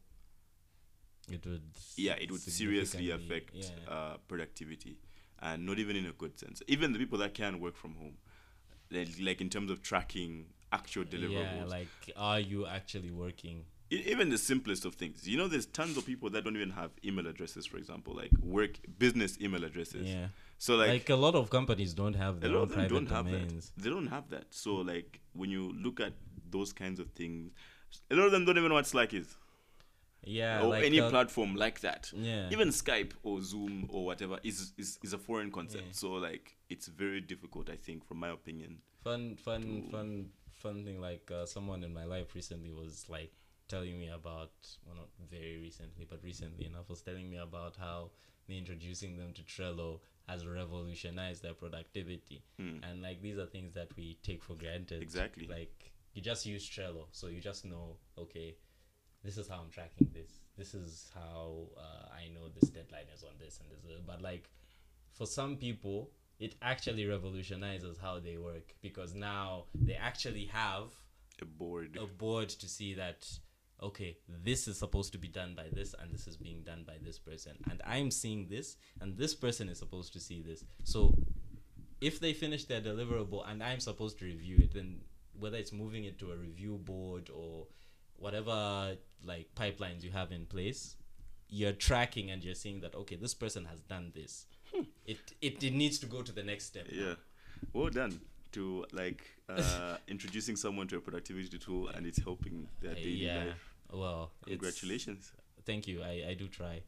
it would seriously affect productivity, and not even in a good sense. Even the people that can work from home, like in terms of tracking actual deliverables. Yeah, like, are you actually working? Even the simplest of things. There's tons of people that don't even have email addresses, for example, like business email addresses. Yeah. So like a lot of companies don't have their a lot own of them private don't have domains. that. They don't have that. So like when you look at those kinds of things, a lot of them don't even know what Slack is. Yeah. Or like any platform like that. Yeah. Even Skype or Zoom or whatever is a foreign concept. Yeah. So like it's very difficult, I think, from my opinion. Fun thing. Like someone in my life recently was like telling me about, well, not very recently, but recently enough, was telling me about how me introducing them to Trello has revolutionized their productivity. And like these are things that we take for granted. Exactly. Like you just use Trello, so you just know, okay, this is how I'm tracking this. This is how I know this deadline is on this and this. But like for some people, it actually revolutionizes how they work, because now they actually have A board to see that, okay, this is supposed to be done by this, and this is being done by this person, and I'm seeing this, and this person is supposed to see this. So if they finish their deliverable and I'm supposed to review it, then whether it's moving it to a review board or whatever like pipelines you have in place, you're tracking and you're seeing that, okay, this person has done this. It needs to go to the next step. Yeah. Well done to like introducing someone to a productivity tool and it's helping their daily life. Well, Congratulations. Thank you. I do try.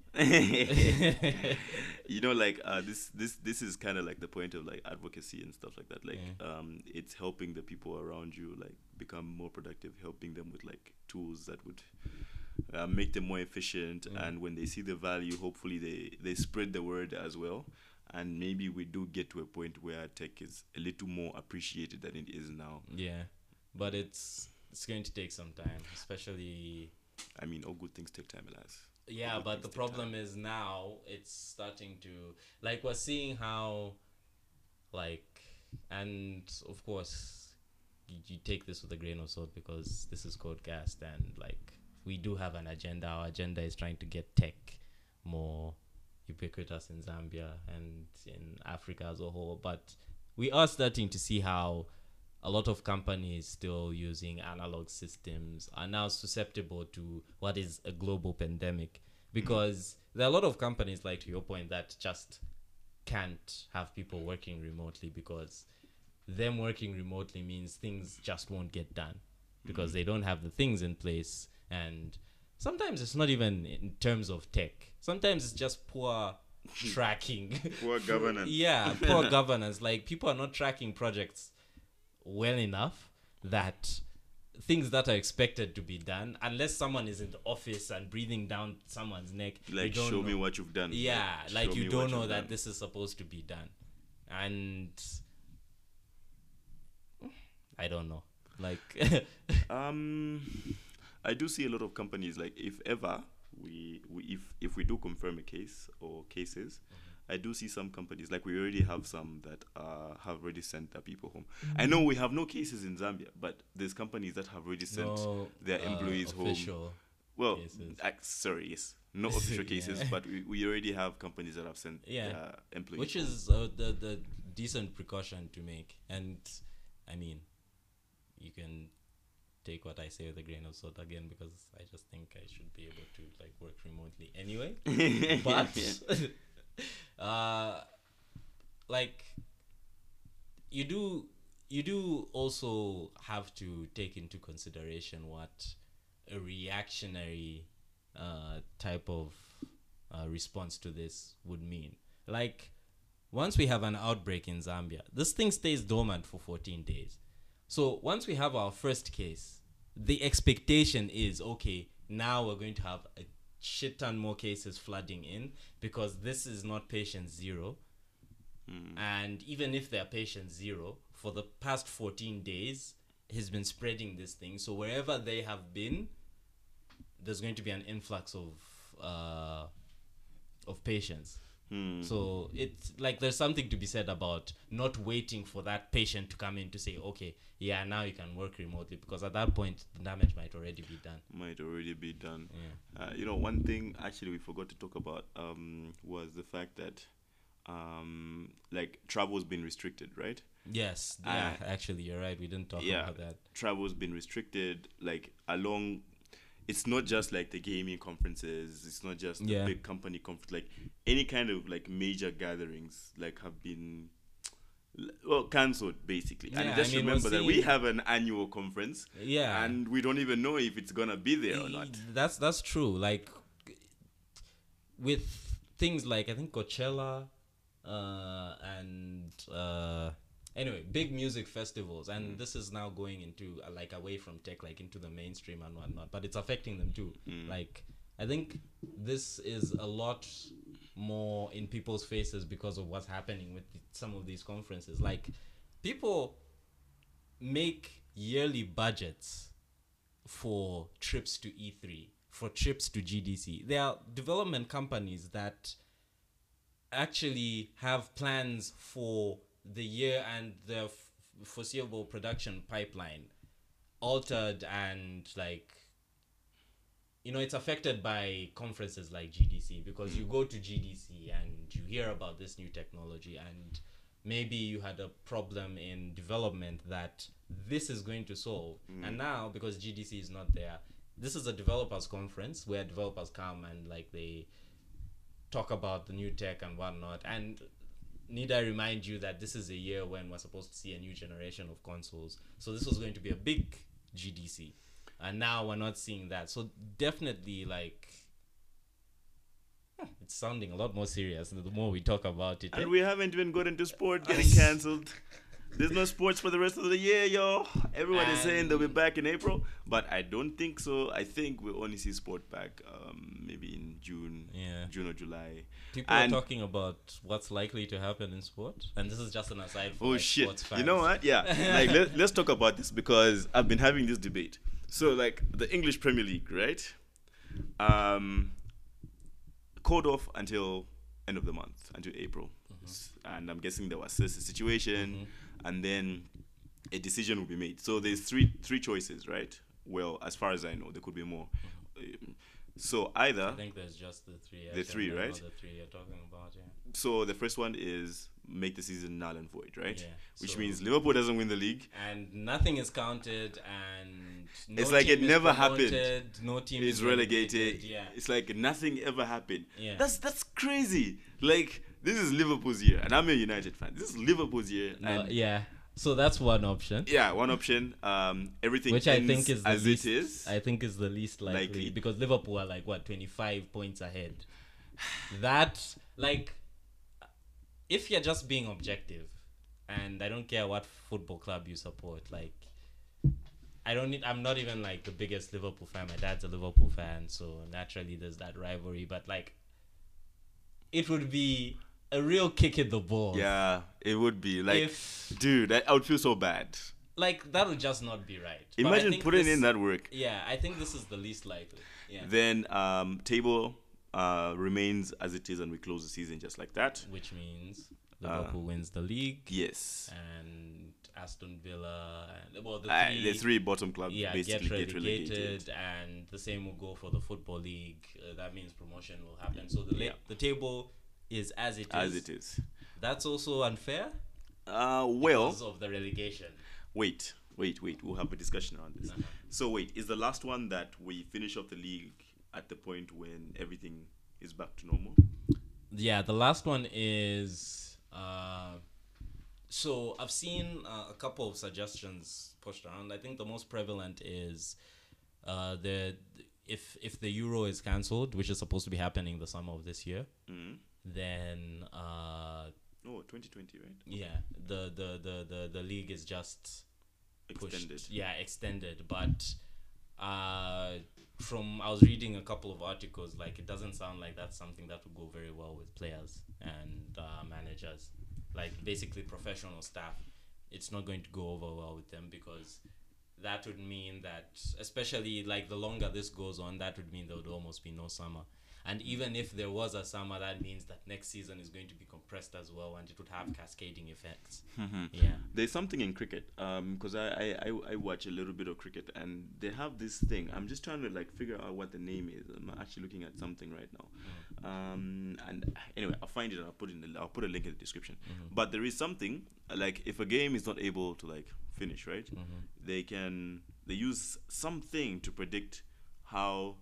Like this is kind of like the point of like advocacy and stuff like that. Like it's helping the people around you like become more productive, helping them with like tools that would make them more efficient. And when they see the value, hopefully they spread the word as well. And maybe we do get to a point where tech is a little more appreciated than it is now. Yeah, but it's going to take some time, especially. I mean, all good things take time, alas. Yeah, but the problem is now it's starting to, like, we're seeing how, like, and of course you take this with a grain of salt because this is Codecast, and like we do have an agenda. Our agenda is trying to get tech more ubiquitous in Zambia and in Africa as a whole, but we are starting to see how a lot of companies still using analog systems are now susceptible to what is a global pandemic, because there are a lot of companies, like to your point, that just can't have people working remotely, because them working remotely means things just won't get done because they don't have the things in place. And sometimes it's not even in terms of tech. Sometimes it's just poor tracking. Poor governance. Yeah, poor governance. Like, people are not tracking projects well enough that things that are expected to be done, unless someone is in the office and breathing down someone's neck, Like, you don't show know. me what you've done. Yeah, like show you me don't what know you've that done. this is supposed to be done. And I don't know. Like, I do see a lot of companies, like, if ever if we do confirm a case or cases, I do see some companies, like, we already have some that have already sent their people home. I know we have no cases in Zambia, but there's companies that have already sent no their employees home. official Well, cases. sorry, yes, no official cases, Yeah. but we already have companies that have sent Yeah. their employees Which home. is the decent precaution to make. And I mean, you can take what I say with a grain of salt again, because I just think I should be able to, like, work remotely anyway. But like, you do also have to take into consideration what a reactionary type of response to this would mean. Like, once we have an outbreak in Zambia, this thing stays dormant for 14 days. So once we have our first case, the expectation is, okay, now we're going to have a shit ton more cases flooding in, because this is not patient zero. And even if they're patient zero, for the past 14 days, he's been spreading this thing. So wherever they have been, there's going to be an influx of patients. So it's like, there's something to be said about not waiting for that patient to come in to say, okay, yeah, now you can work remotely, because at that point the damage might already be done. Yeah. You know, one thing actually we forgot to talk about was the fact that like, travel's been restricted, right? Yes, yeah, actually you're right, we didn't talk about that. Travel's been restricted, like, along. It's not just like the gaming conferences. It's not just the big company conference. Like, any kind of, like, major gatherings, like, have been, well, cancelled basically. And just remember that we have an annual conference. Yeah. And we don't even know if it's gonna be there or not. That's true. Like, with things like, I think, Coachella, and anyway, big music festivals, and this is now going into like, away from tech, like, into the mainstream and whatnot, but it's affecting them too. Like, I think this is a lot more in people's faces because of what's happening with some of these conferences. Like, people make yearly budgets for trips to E3, for trips to GDC. There are development companies that actually have plans for the year and the foreseeable production pipeline altered, and, like, you know, it's affected by conferences like GDC, because you go to GDC and you hear about this new technology, and maybe you had a problem in development that this is going to solve. And now, because GDC is not there, this is a developers conference where developers come and, like, they talk about the new tech and whatnot. And need I remind you that this is a year when we're supposed to see a new generation of consoles. So this was going to be a big GDC. And now we're not seeing that. So definitely, like, it's sounding a lot more serious the more we talk about it. And we haven't even got into sport getting cancelled. There's no sports for the rest of the year, yo. Everyone is saying they'll be back in April, but I don't think so. I think we'll only see sport back maybe in June or July. People are talking about what's likely to happen in sport, and this is just an aside for sports fans. You know what? Yeah, like, let's talk about this, because I've been having this debate. So, like, the English Premier League, right? Called off until end of the month, until April. And I'm guessing there was a situation, and then a decision will be made. So there's three choices, right? Well, as far as I know, there could be more. So either, I think there's just the three. The three, right? The three you're talking about, yeah. So the first one is make the season null and void, right? Yeah, Which so- means Liverpool doesn't win the league. and nothing is counted, and no It's like team it is never happened. promoted, no team Is is relegated. Yeah, It's like nothing ever happened. Yeah. That's crazy. Like, this is Liverpool's year, and I'm a United fan. This is Liverpool's year, no, and yeah. So that's one option, yeah, one option. Everything which I ends think is the as least, it is. I think is the least likely, Likely. because Liverpool are like what 25 points ahead. That like, if you're just being objective, and I don't care what football club you support, like. I'm not even like the biggest Liverpool fan. My dad's a Liverpool fan, so naturally there's that rivalry. But like, it would be a real kick in the balls. Yeah, it would be like, If dude, I would feel so bad. like that would just not be right. But I Imagine think putting this- in that work. Yeah, I think this is the least likely. Yeah, Then table remains as it is, and we close the season just like that. which means Liverpool wins the league, Yes. and Aston Villa, and well, The three bottom clubs yeah, basically get relegated, and the same will go for the football league. That means promotion will happen. So Yeah. the table is as it is. As it is. That's also unfair Well, because of the relegation. wait. We'll have a discussion on this. Uh-huh. So wait, is the last one that we finish off the league at the point when everything is back to normal? Yeah, the last one is. So I've seen a couple of suggestions pushed around. I think the most prevalent is if the Euro is cancelled, which is supposed to be happening the summer of this year, Mm-hmm. then Oh, 2020, right? yeah, the league is just Extended. pushed. Yeah, extended. But from I was reading a couple of articles, like it doesn't sound like that's something that would go very well with players and managers, like basically professional staff. It's not going to go over well with them, because that would mean that, especially like the longer this goes on, that would mean there would almost be no summer. And even if there was a summer, that means that next season is going to be compressed as well, and it would have cascading effects. Yeah. There's something in cricket, because I watch a little bit of cricket, and they have this thing. I'm just trying to like figure out what the name is. I'm actually looking at something right now. And anyway, I'll find it and I'll put a link in the description. But there is something like, if a game is not able to like finish, right? They use something to predict how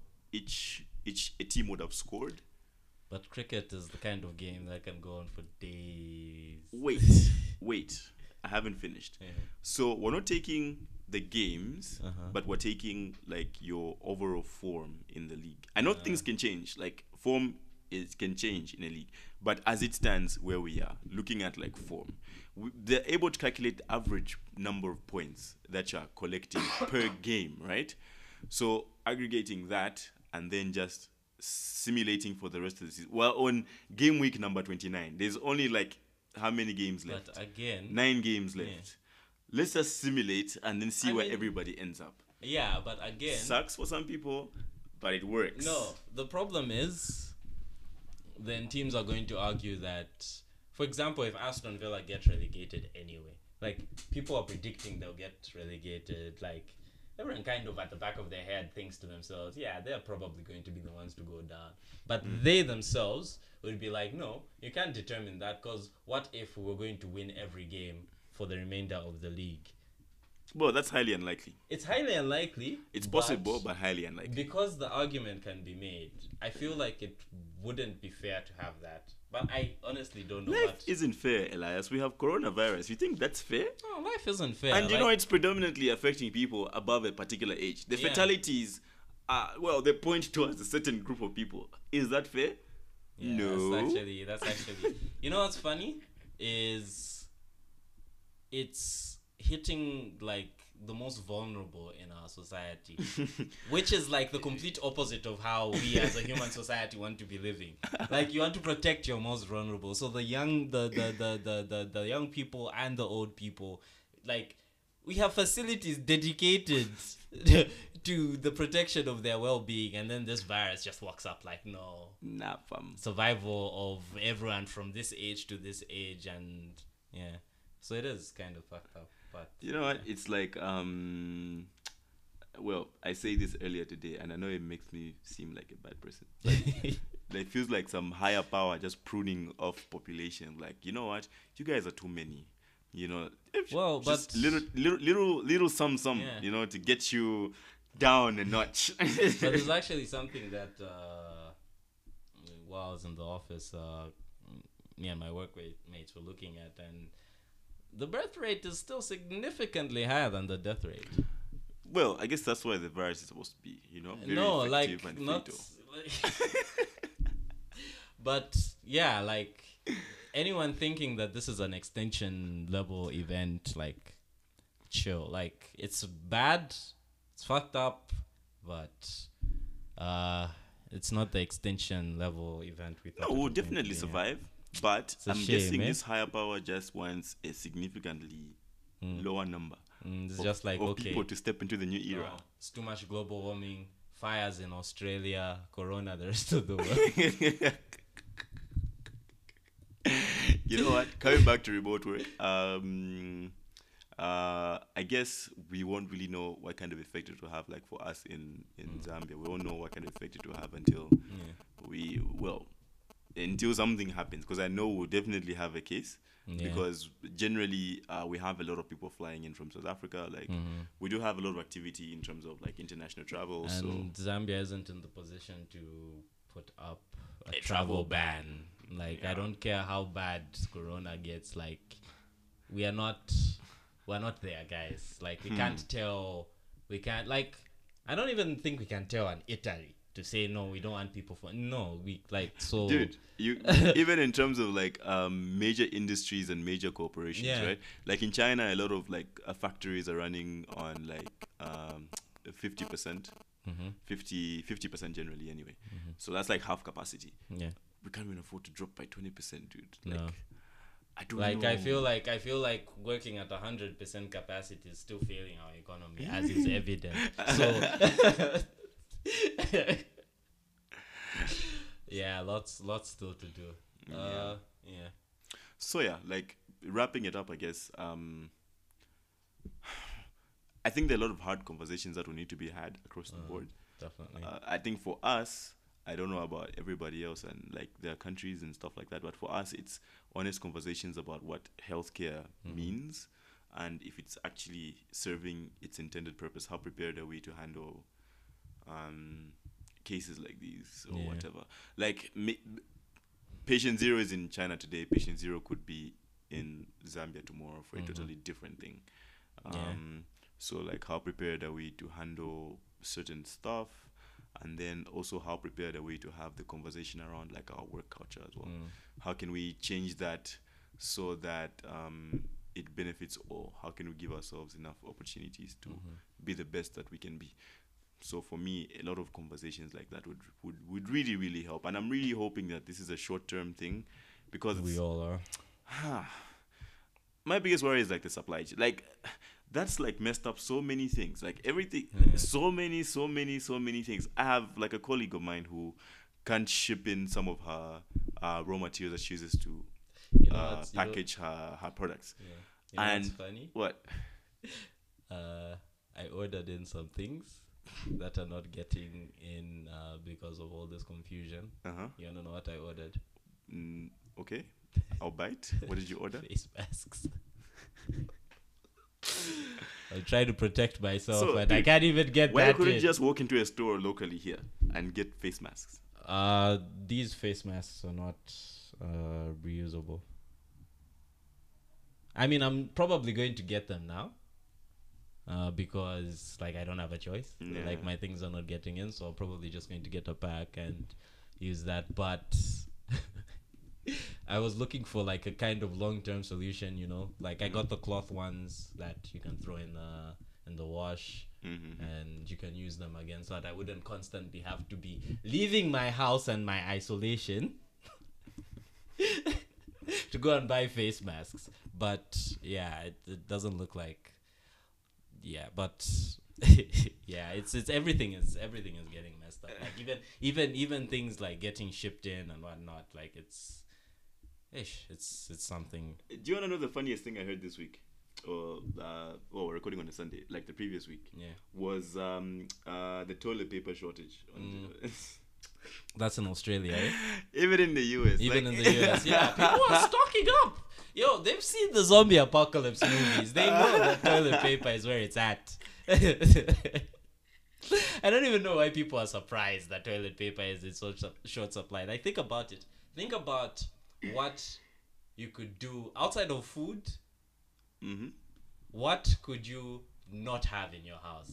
a team would have scored. But cricket is the kind of game that can go on for days. Wait, I haven't finished. Yeah. So we're not taking the games, Uh-huh. but we're taking like your overall form in the league. I know things can change, like form can change in a league, but as it stands where we are, looking at like form, they're able to calculate the average number of points that you're collecting per game, right? So aggregating that and then just simulating for the rest of the season. Well, on game week number 29, there's only like how many games left? But again, 9 games left. Let's just simulate and then see I where mean- everybody ends up. yeah, but again, Sucks for some people, but it works. no. The problem is, then teams are going to argue that, for example, if Aston Villa get relegated anyway, like people are predicting they'll get relegated, like everyone kind of at the back of their head thinks to themselves, yeah, they're probably going to be the ones to go down. But they themselves would be like, no, you can't determine that, because what if we were going to win every game for the remainder of the league? Well, that's highly unlikely. It's highly unlikely. It's possible, but highly unlikely. Because the argument can be made, I feel like it wouldn't be fair to have that. But I honestly don't know Life what. isn't fair, Elias. We have coronavirus. You think that's fair? No, life isn't fair. And you like- know, it's predominantly affecting people above a particular age. The Yeah. fatalities are, well, they point towards a certain group of people. Is that fair? Yeah, No. That's actually. You know what's funny is, it's hitting like the most vulnerable in our society, which is like the complete opposite of how we as a human society want to be living. Like, you want to protect your most vulnerable. So the young, the young people and the old people, like, we have facilities dedicated to the protection of their well-being, and then this virus just walks up like, no, Nah, fam. survival of everyone from this age to this age. And yeah, so it is kind of fucked up. But You know what? It's like, well, I say this earlier today, and I know it makes me seem like a bad person. Like feels like some higher power just pruning off population. Like, you know what? You guys are too many. You know, Well, just but little some, Yeah. you know, to get you down a notch. but there's actually something that while I was in the office, me and my workmates were looking at, and the birth rate is still significantly higher than the death rate. Well, I guess that's why the virus is supposed to be, you know, very No, effective like and not. fatal. But yeah, like anyone thinking that this is an extension level event, like chill. Like it's bad, it's fucked up, but it's not the extension level event we thought. No, it we'll was going to definitely be, yeah. survive, but a I'm shame, guessing eh? this higher power just wants a significantly lower number It's just like of okay, people to step into the new era. no, it's too much global warming, fires in Australia, corona the rest of the world. You know what? Coming back to remote work, I guess we won't really know what kind of effect it will have. Like for us in Zambia, we won't know what kind of effect it will have until until something happens. Because I know we'll definitely have a case. Yeah. Because generally we have a lot of people flying in from South Africa. Like we do have a lot of activity in terms of like international travel. And Zambia isn't in the position to put up a travel ban. Like I don't care how bad corona gets, like we're not there, guys. Like we can't tell, I don't even think we can tell an Italy to say no, we don't want people we like, so dude, you even in terms of like major industries and major corporations, Yeah. right? Like in China, a lot of like factories are running on like 50%, 50% generally anyway. So that's like half capacity. yeah. We can't even afford to drop by 20%, dude. No. Like, I don't Like know. I feel like working at 100% capacity is still failing our economy, as is evident. So yeah, lots still to do. Yeah. So yeah, like wrapping it up, I guess. I think there are a lot of hard conversations that will need to be had across the board. Definitely. I think for us, I don't know about everybody else and like their countries and stuff like that, but for us, it's honest conversations about what healthcare means and if it's actually serving its intended purpose. How prepared are we to handle cases like these or whatever? Like patient zero is in China today. Patient zero could be in Zambia tomorrow for a totally different thing. So like, how prepared are we to handle certain stuff? And then also how prepared are we to have the conversation around like our work culture as well? How can we change that so that it benefits all? How can we give ourselves enough opportunities to be the best that we can be? So for me, a lot of conversations like that would really, really help. And I'm really hoping that this is a short-term thing, because We all are. my biggest worry is like the supply chain. Like that's like messed up so many things. Like everything, so many things. I have like a colleague of mine who can't ship in some of her raw materials that she uses to package her products. Yeah. You know And what's funny? what? I ordered in some things that are not getting in because of all this confusion. You wanna know what I ordered? Okay, I'll bite. What did you order? Face masks. I'm trying to protect myself, So, but I dude, can't even get Why that couldn't you in. just walk into a store locally here and get face masks? These face masks are not reusable. I mean, I'm probably going to get them now. Because like I don't have a choice. Yeah. Like my things are not getting in, so I'm probably just going to get a pack and use that. But I was looking for like a kind of long-term solution, you know. Like I got the cloth ones that you can throw in the wash, and you can use them again, so that I wouldn't constantly have to be leaving my house and my isolation to go and buy face masks. But yeah, it doesn't look like. Yeah, but yeah, it's everything is getting messed up. Like even things like getting shipped in and whatnot. Like it's something. Do you want to know the funniest thing I heard this week? Or we're recording on a Sunday, like the previous week. Yeah. Was the toilet paper shortage. That's in Australia, eh? Even in the US. Even in the US, yeah. People are stocking up. Yo, they've seen the zombie apocalypse movies. They know that toilet paper is where it's at. I don't even know why people are surprised that toilet paper is in such a short supply. Like, think about it. Think about what you could do outside of food. Mm-hmm. What could you not have in your house?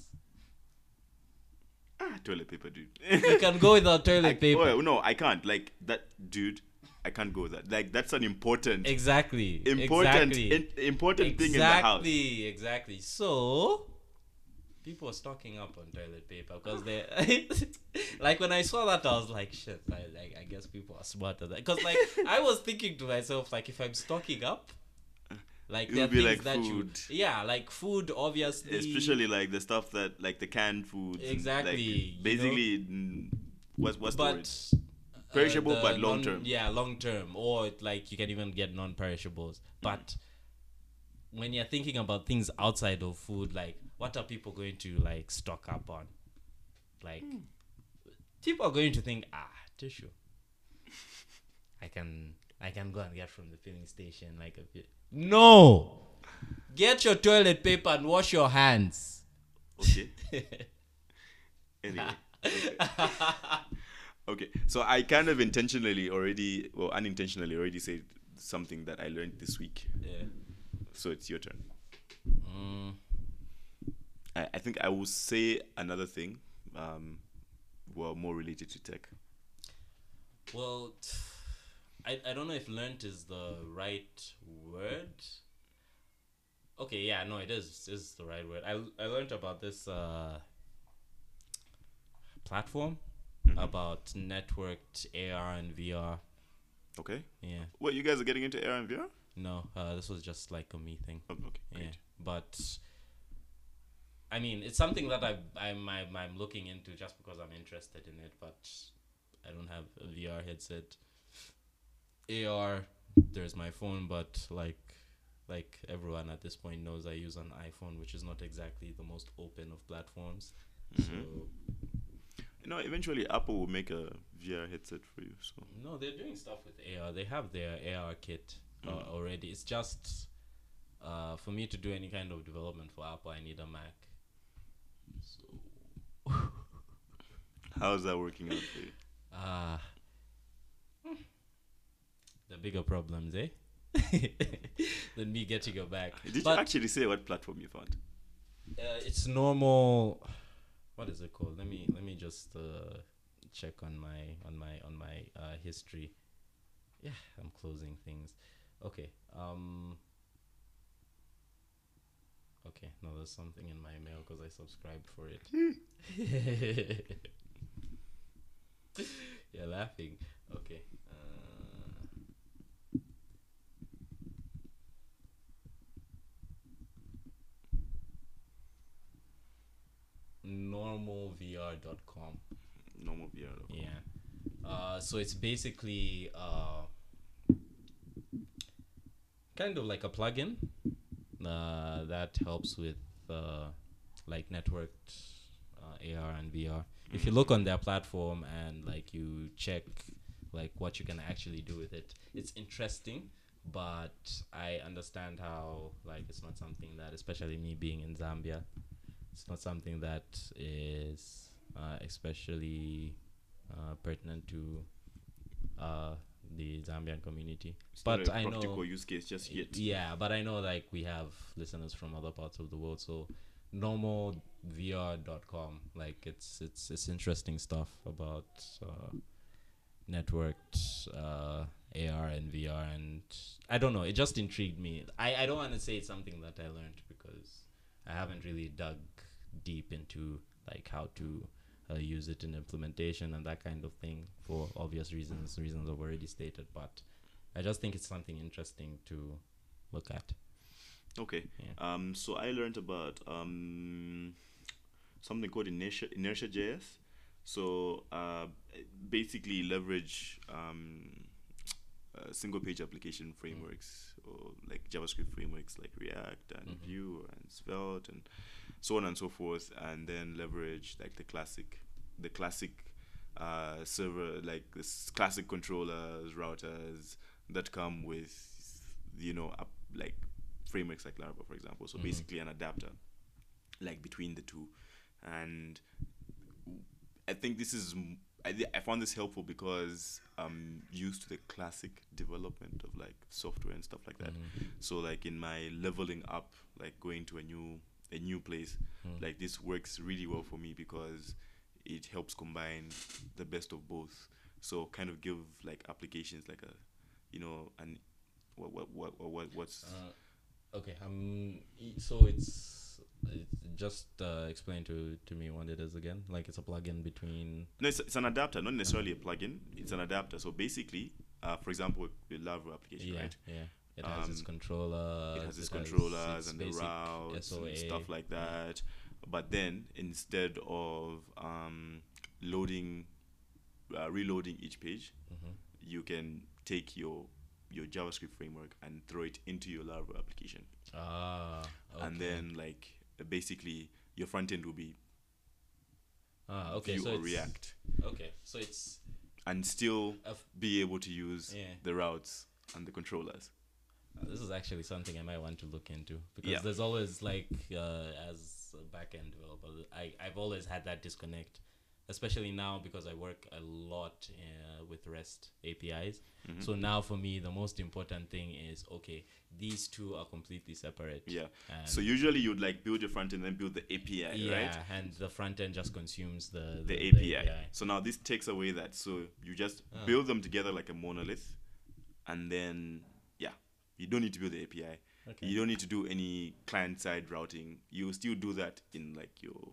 Toilet paper, dude. You can go without toilet paper. Oh, no, I can't. Like, that, dude, I can't go with that. Like, that's an important... Exactly. important thing in the house. Exactly. So people are stocking up on toilet paper because they like when I saw that I was like, shit. I guess people are smarter than because like I was thinking to myself like if I'm stocking up, like there are things like that food. like food obviously, especially like the stuff that like the canned foods. Exactly. Like, basically, what's the word? Perishable, but long term. Yeah, long term, or like you can even get non-perishables. But when you're thinking about things outside of food, like what are people going to like stock up on? Like people are going to think, tissue. I can go and get from the filling station like a bit. No, get your toilet paper and wash your hands. Okay. Anyway. Okay, so I kind of unintentionally already said something that I learned this week. Yeah. So it's your turn. I think I will say another thing, more related to tech. Well, I don't know if learnt is the right word. Okay, yeah, no, it is the right word. I learned about this platform about networked AR and VR. Okay. Yeah. What, you guys are getting into AR and VR? No, this was just like a me thing. Oh, okay. Yeah, Great. but I mean, it's something that I'm looking into just because I'm interested in it. But I don't have a VR headset. AR, there's my phone, but like everyone at this point knows I use an iPhone, which is not exactly the most open of platforms. So eventually Apple will make a VR headset for you. So no, they're doing stuff with AR. They have their AR kit already. It's just for me to do any kind of development for Apple, I need a Mac. So how's that working out for you? The bigger problems, eh? Than me getting a Mac. Did you actually say what platform you found? It's normal. What is it called? Let me just check on my history. Yeah, I'm closing things. Okay. Okay. No, there's something in my mail because I subscribed for it. You're laughing. Okay. normalvr.com. Normalvr.com. Yeah. So it's basically kind of like a plugin that helps with like networked AR and VR. If you look on their platform and like you check like what you can actually do with it, it's interesting. But I understand how like it's not something that, especially me being in Zambia, it's not something that is especially pertinent to the Zambian community. It's but not a I practical know use case just yet. Yeah, but I know like we have listeners from other parts of the world, so normalvr.com, like it's interesting stuff about networked AR and VR, and I don't know, it just intrigued me. I don't want to say it's something that I learned because I haven't really dug deep into like how to use it in implementation and that kind of thing for obvious reasons I've already stated, but I just think it's something interesting to look at. Okay. Yeah. So I learned about something called Inertia.js. So basically leverage single page application frameworks or like JavaScript frameworks like React and Vue and Svelte and so on and so forth, and then leverage like the classic server, like this classic controllers, routers that come with, like frameworks like Laravel, for example. So basically an adapter, like between the two. And I think this is, I found this helpful because I'm used to the classic development of like software and stuff like that. So like in my leveling up, like going to a new place, like this works really well for me because it helps combine the best of both. So kind of give like applications like a, and what's Okay. So it's just explain to me what it is again. Like it's a plugin between. No, it's an adapter, not necessarily a plugin. It's an adapter. So basically, for example, the Laravel application, Yeah. right? Yeah. It has its controller. It has its controllers its and the basic routes SOA. and stuff like that. But then instead of reloading each page, you can take your JavaScript framework and throw it into your Laravel application. Okay. And then like basically your front end will be okay. Vue So or it's, React, Okay. So it's and still F- be able to use Yeah. the routes and the controllers. This is actually something I might want to look into because Yeah. there's always like as a backend developer, I've always had that disconnect, especially now because I work a lot with REST APIs. So now for me, the most important thing is these two are completely separate. Yeah. And So usually you'd like build your front end, then build the API, yeah, right? and the front end just consumes the The API. So now this takes away that. So you just build them together like a monolith, and then you don't need to build the API. Okay. You don't need to do any client side routing. You still do that in like your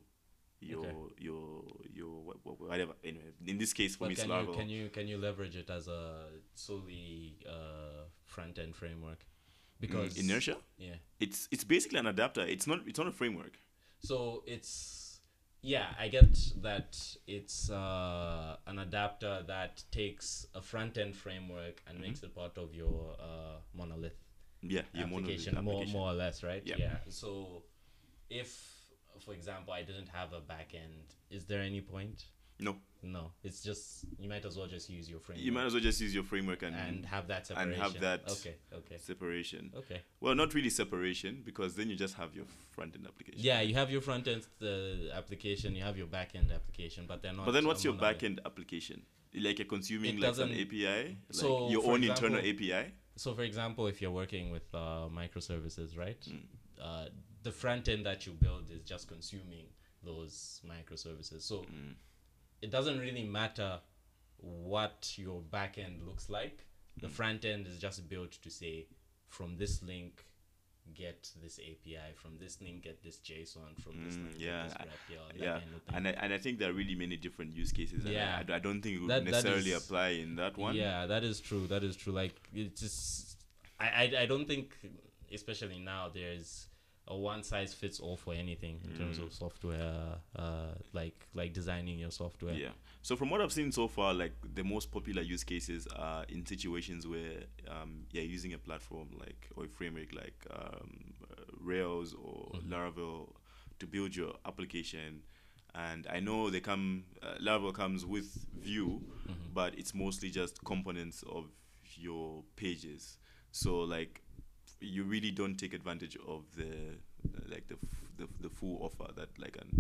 whatever. Anyway, in this case for But me, it's can Laravel. you can you leverage it as a solely front end framework? Because Inertia, Yeah. it's basically an adapter. It's not a framework. So I get that it's an adapter that takes a front end framework and makes it part of your monolith Yeah, your monolith application, application. more or less, right? Yeah. So if, for example, I didn't have a back end, is there any point? No, It's just you might as well just use your framework. you might as well just use your framework and have that separation. and have that Okay. separation. Okay. Well, not really separation because then you just have your front end application. Yeah, you have your front end application, you have your back end application, but they're not. But then what's a your monolith. back end application? Like you're consuming It like an doesn't- API, like So, your for own internal example- API. So, for example, if you're working with microservices, right? The front end that you build is just consuming those microservices. So, it doesn't really matter what your back end looks like. The front end is just built to say, from this link, get this API. From this link, get this JSON. From this link, Yeah, get this GraphQL. Yeah, Kind of thing. and I think there are really many different use cases. And Yeah. I don't think it would That necessarily is- apply in that one. Yeah, that is true. Like it's just, I don't think, especially now, there's a one size fits all for anything in terms of software. Like designing your software. Yeah. So from what I've seen so far, like the most popular use cases are in situations where you're using a platform like or a framework like Rails or Laravel to build your application. And I know Laravel comes with Vue, but it's mostly just components of your pages. So like you really don't take advantage of the full offer that like a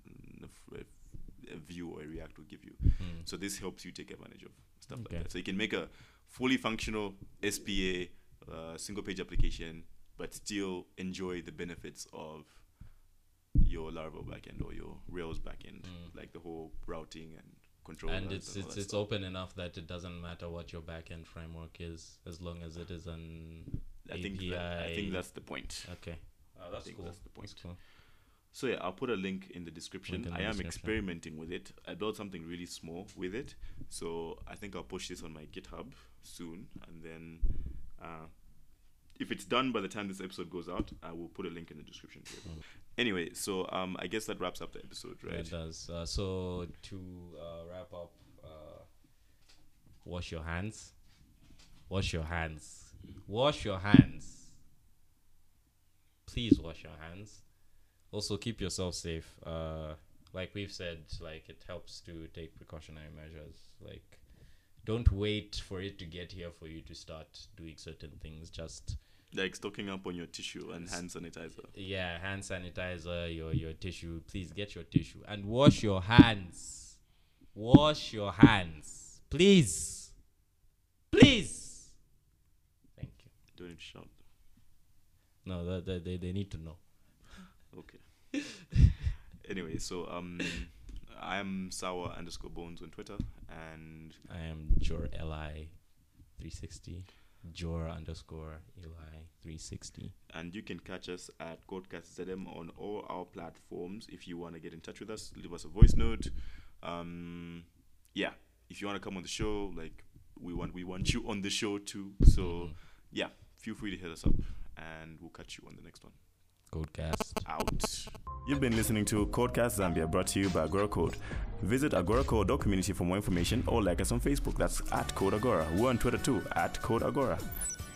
Vue or a React will give you. So this helps you take advantage of stuff like that. So you can make a fully functional SPA single page application, but still enjoy the benefits of your Laravel backend or your Rails backend, like the whole routing and control. And it's open enough that it doesn't matter what your backend framework is, as long as it is an API. I think that's the point. Okay. That's think cool. that's the point. That's cool. So yeah, I'll put a link in the description. Link in the I am description. experimenting with it. I built something really small with it, so I think I'll push this on my GitHub soon, and then if it's done by the time this episode goes out, I will put a link in the description. Anyway, so I guess that wraps up the episode, right? It does. So to wrap up, wash your hands. Wash your hands. Wash your hands. Please wash your hands. Also, keep yourself safe. like we've said, like it helps to take precautionary measures. Like, don't wait for it to get here for you to start doing certain things. Just like stocking up on your tissue and hand sanitizer. Yeah, hand sanitizer, your tissue. Please get your tissue and wash your hands. Wash your hands, please. Please. Thank you. Don't need to shout. No, they need to know. Okay. Anyway, so I'm sour_bones on Twitter, and I am Jor Eli 360. Jor_Eli 360. And you can catch us at Codecast ZM on all our platforms. If you want to get in touch with us, leave us a voice note. Yeah, if you want to come on the show, like we want you on the show too. So yeah, feel free to hit us up, and we'll catch you on the next one. Codecast out. You've been listening to Codecast Zambia, brought to you by Agora Code. Visit agoracode.community for more information, or like us on Facebook. That's @CodeAgora. We're on Twitter too, @CodeAgora.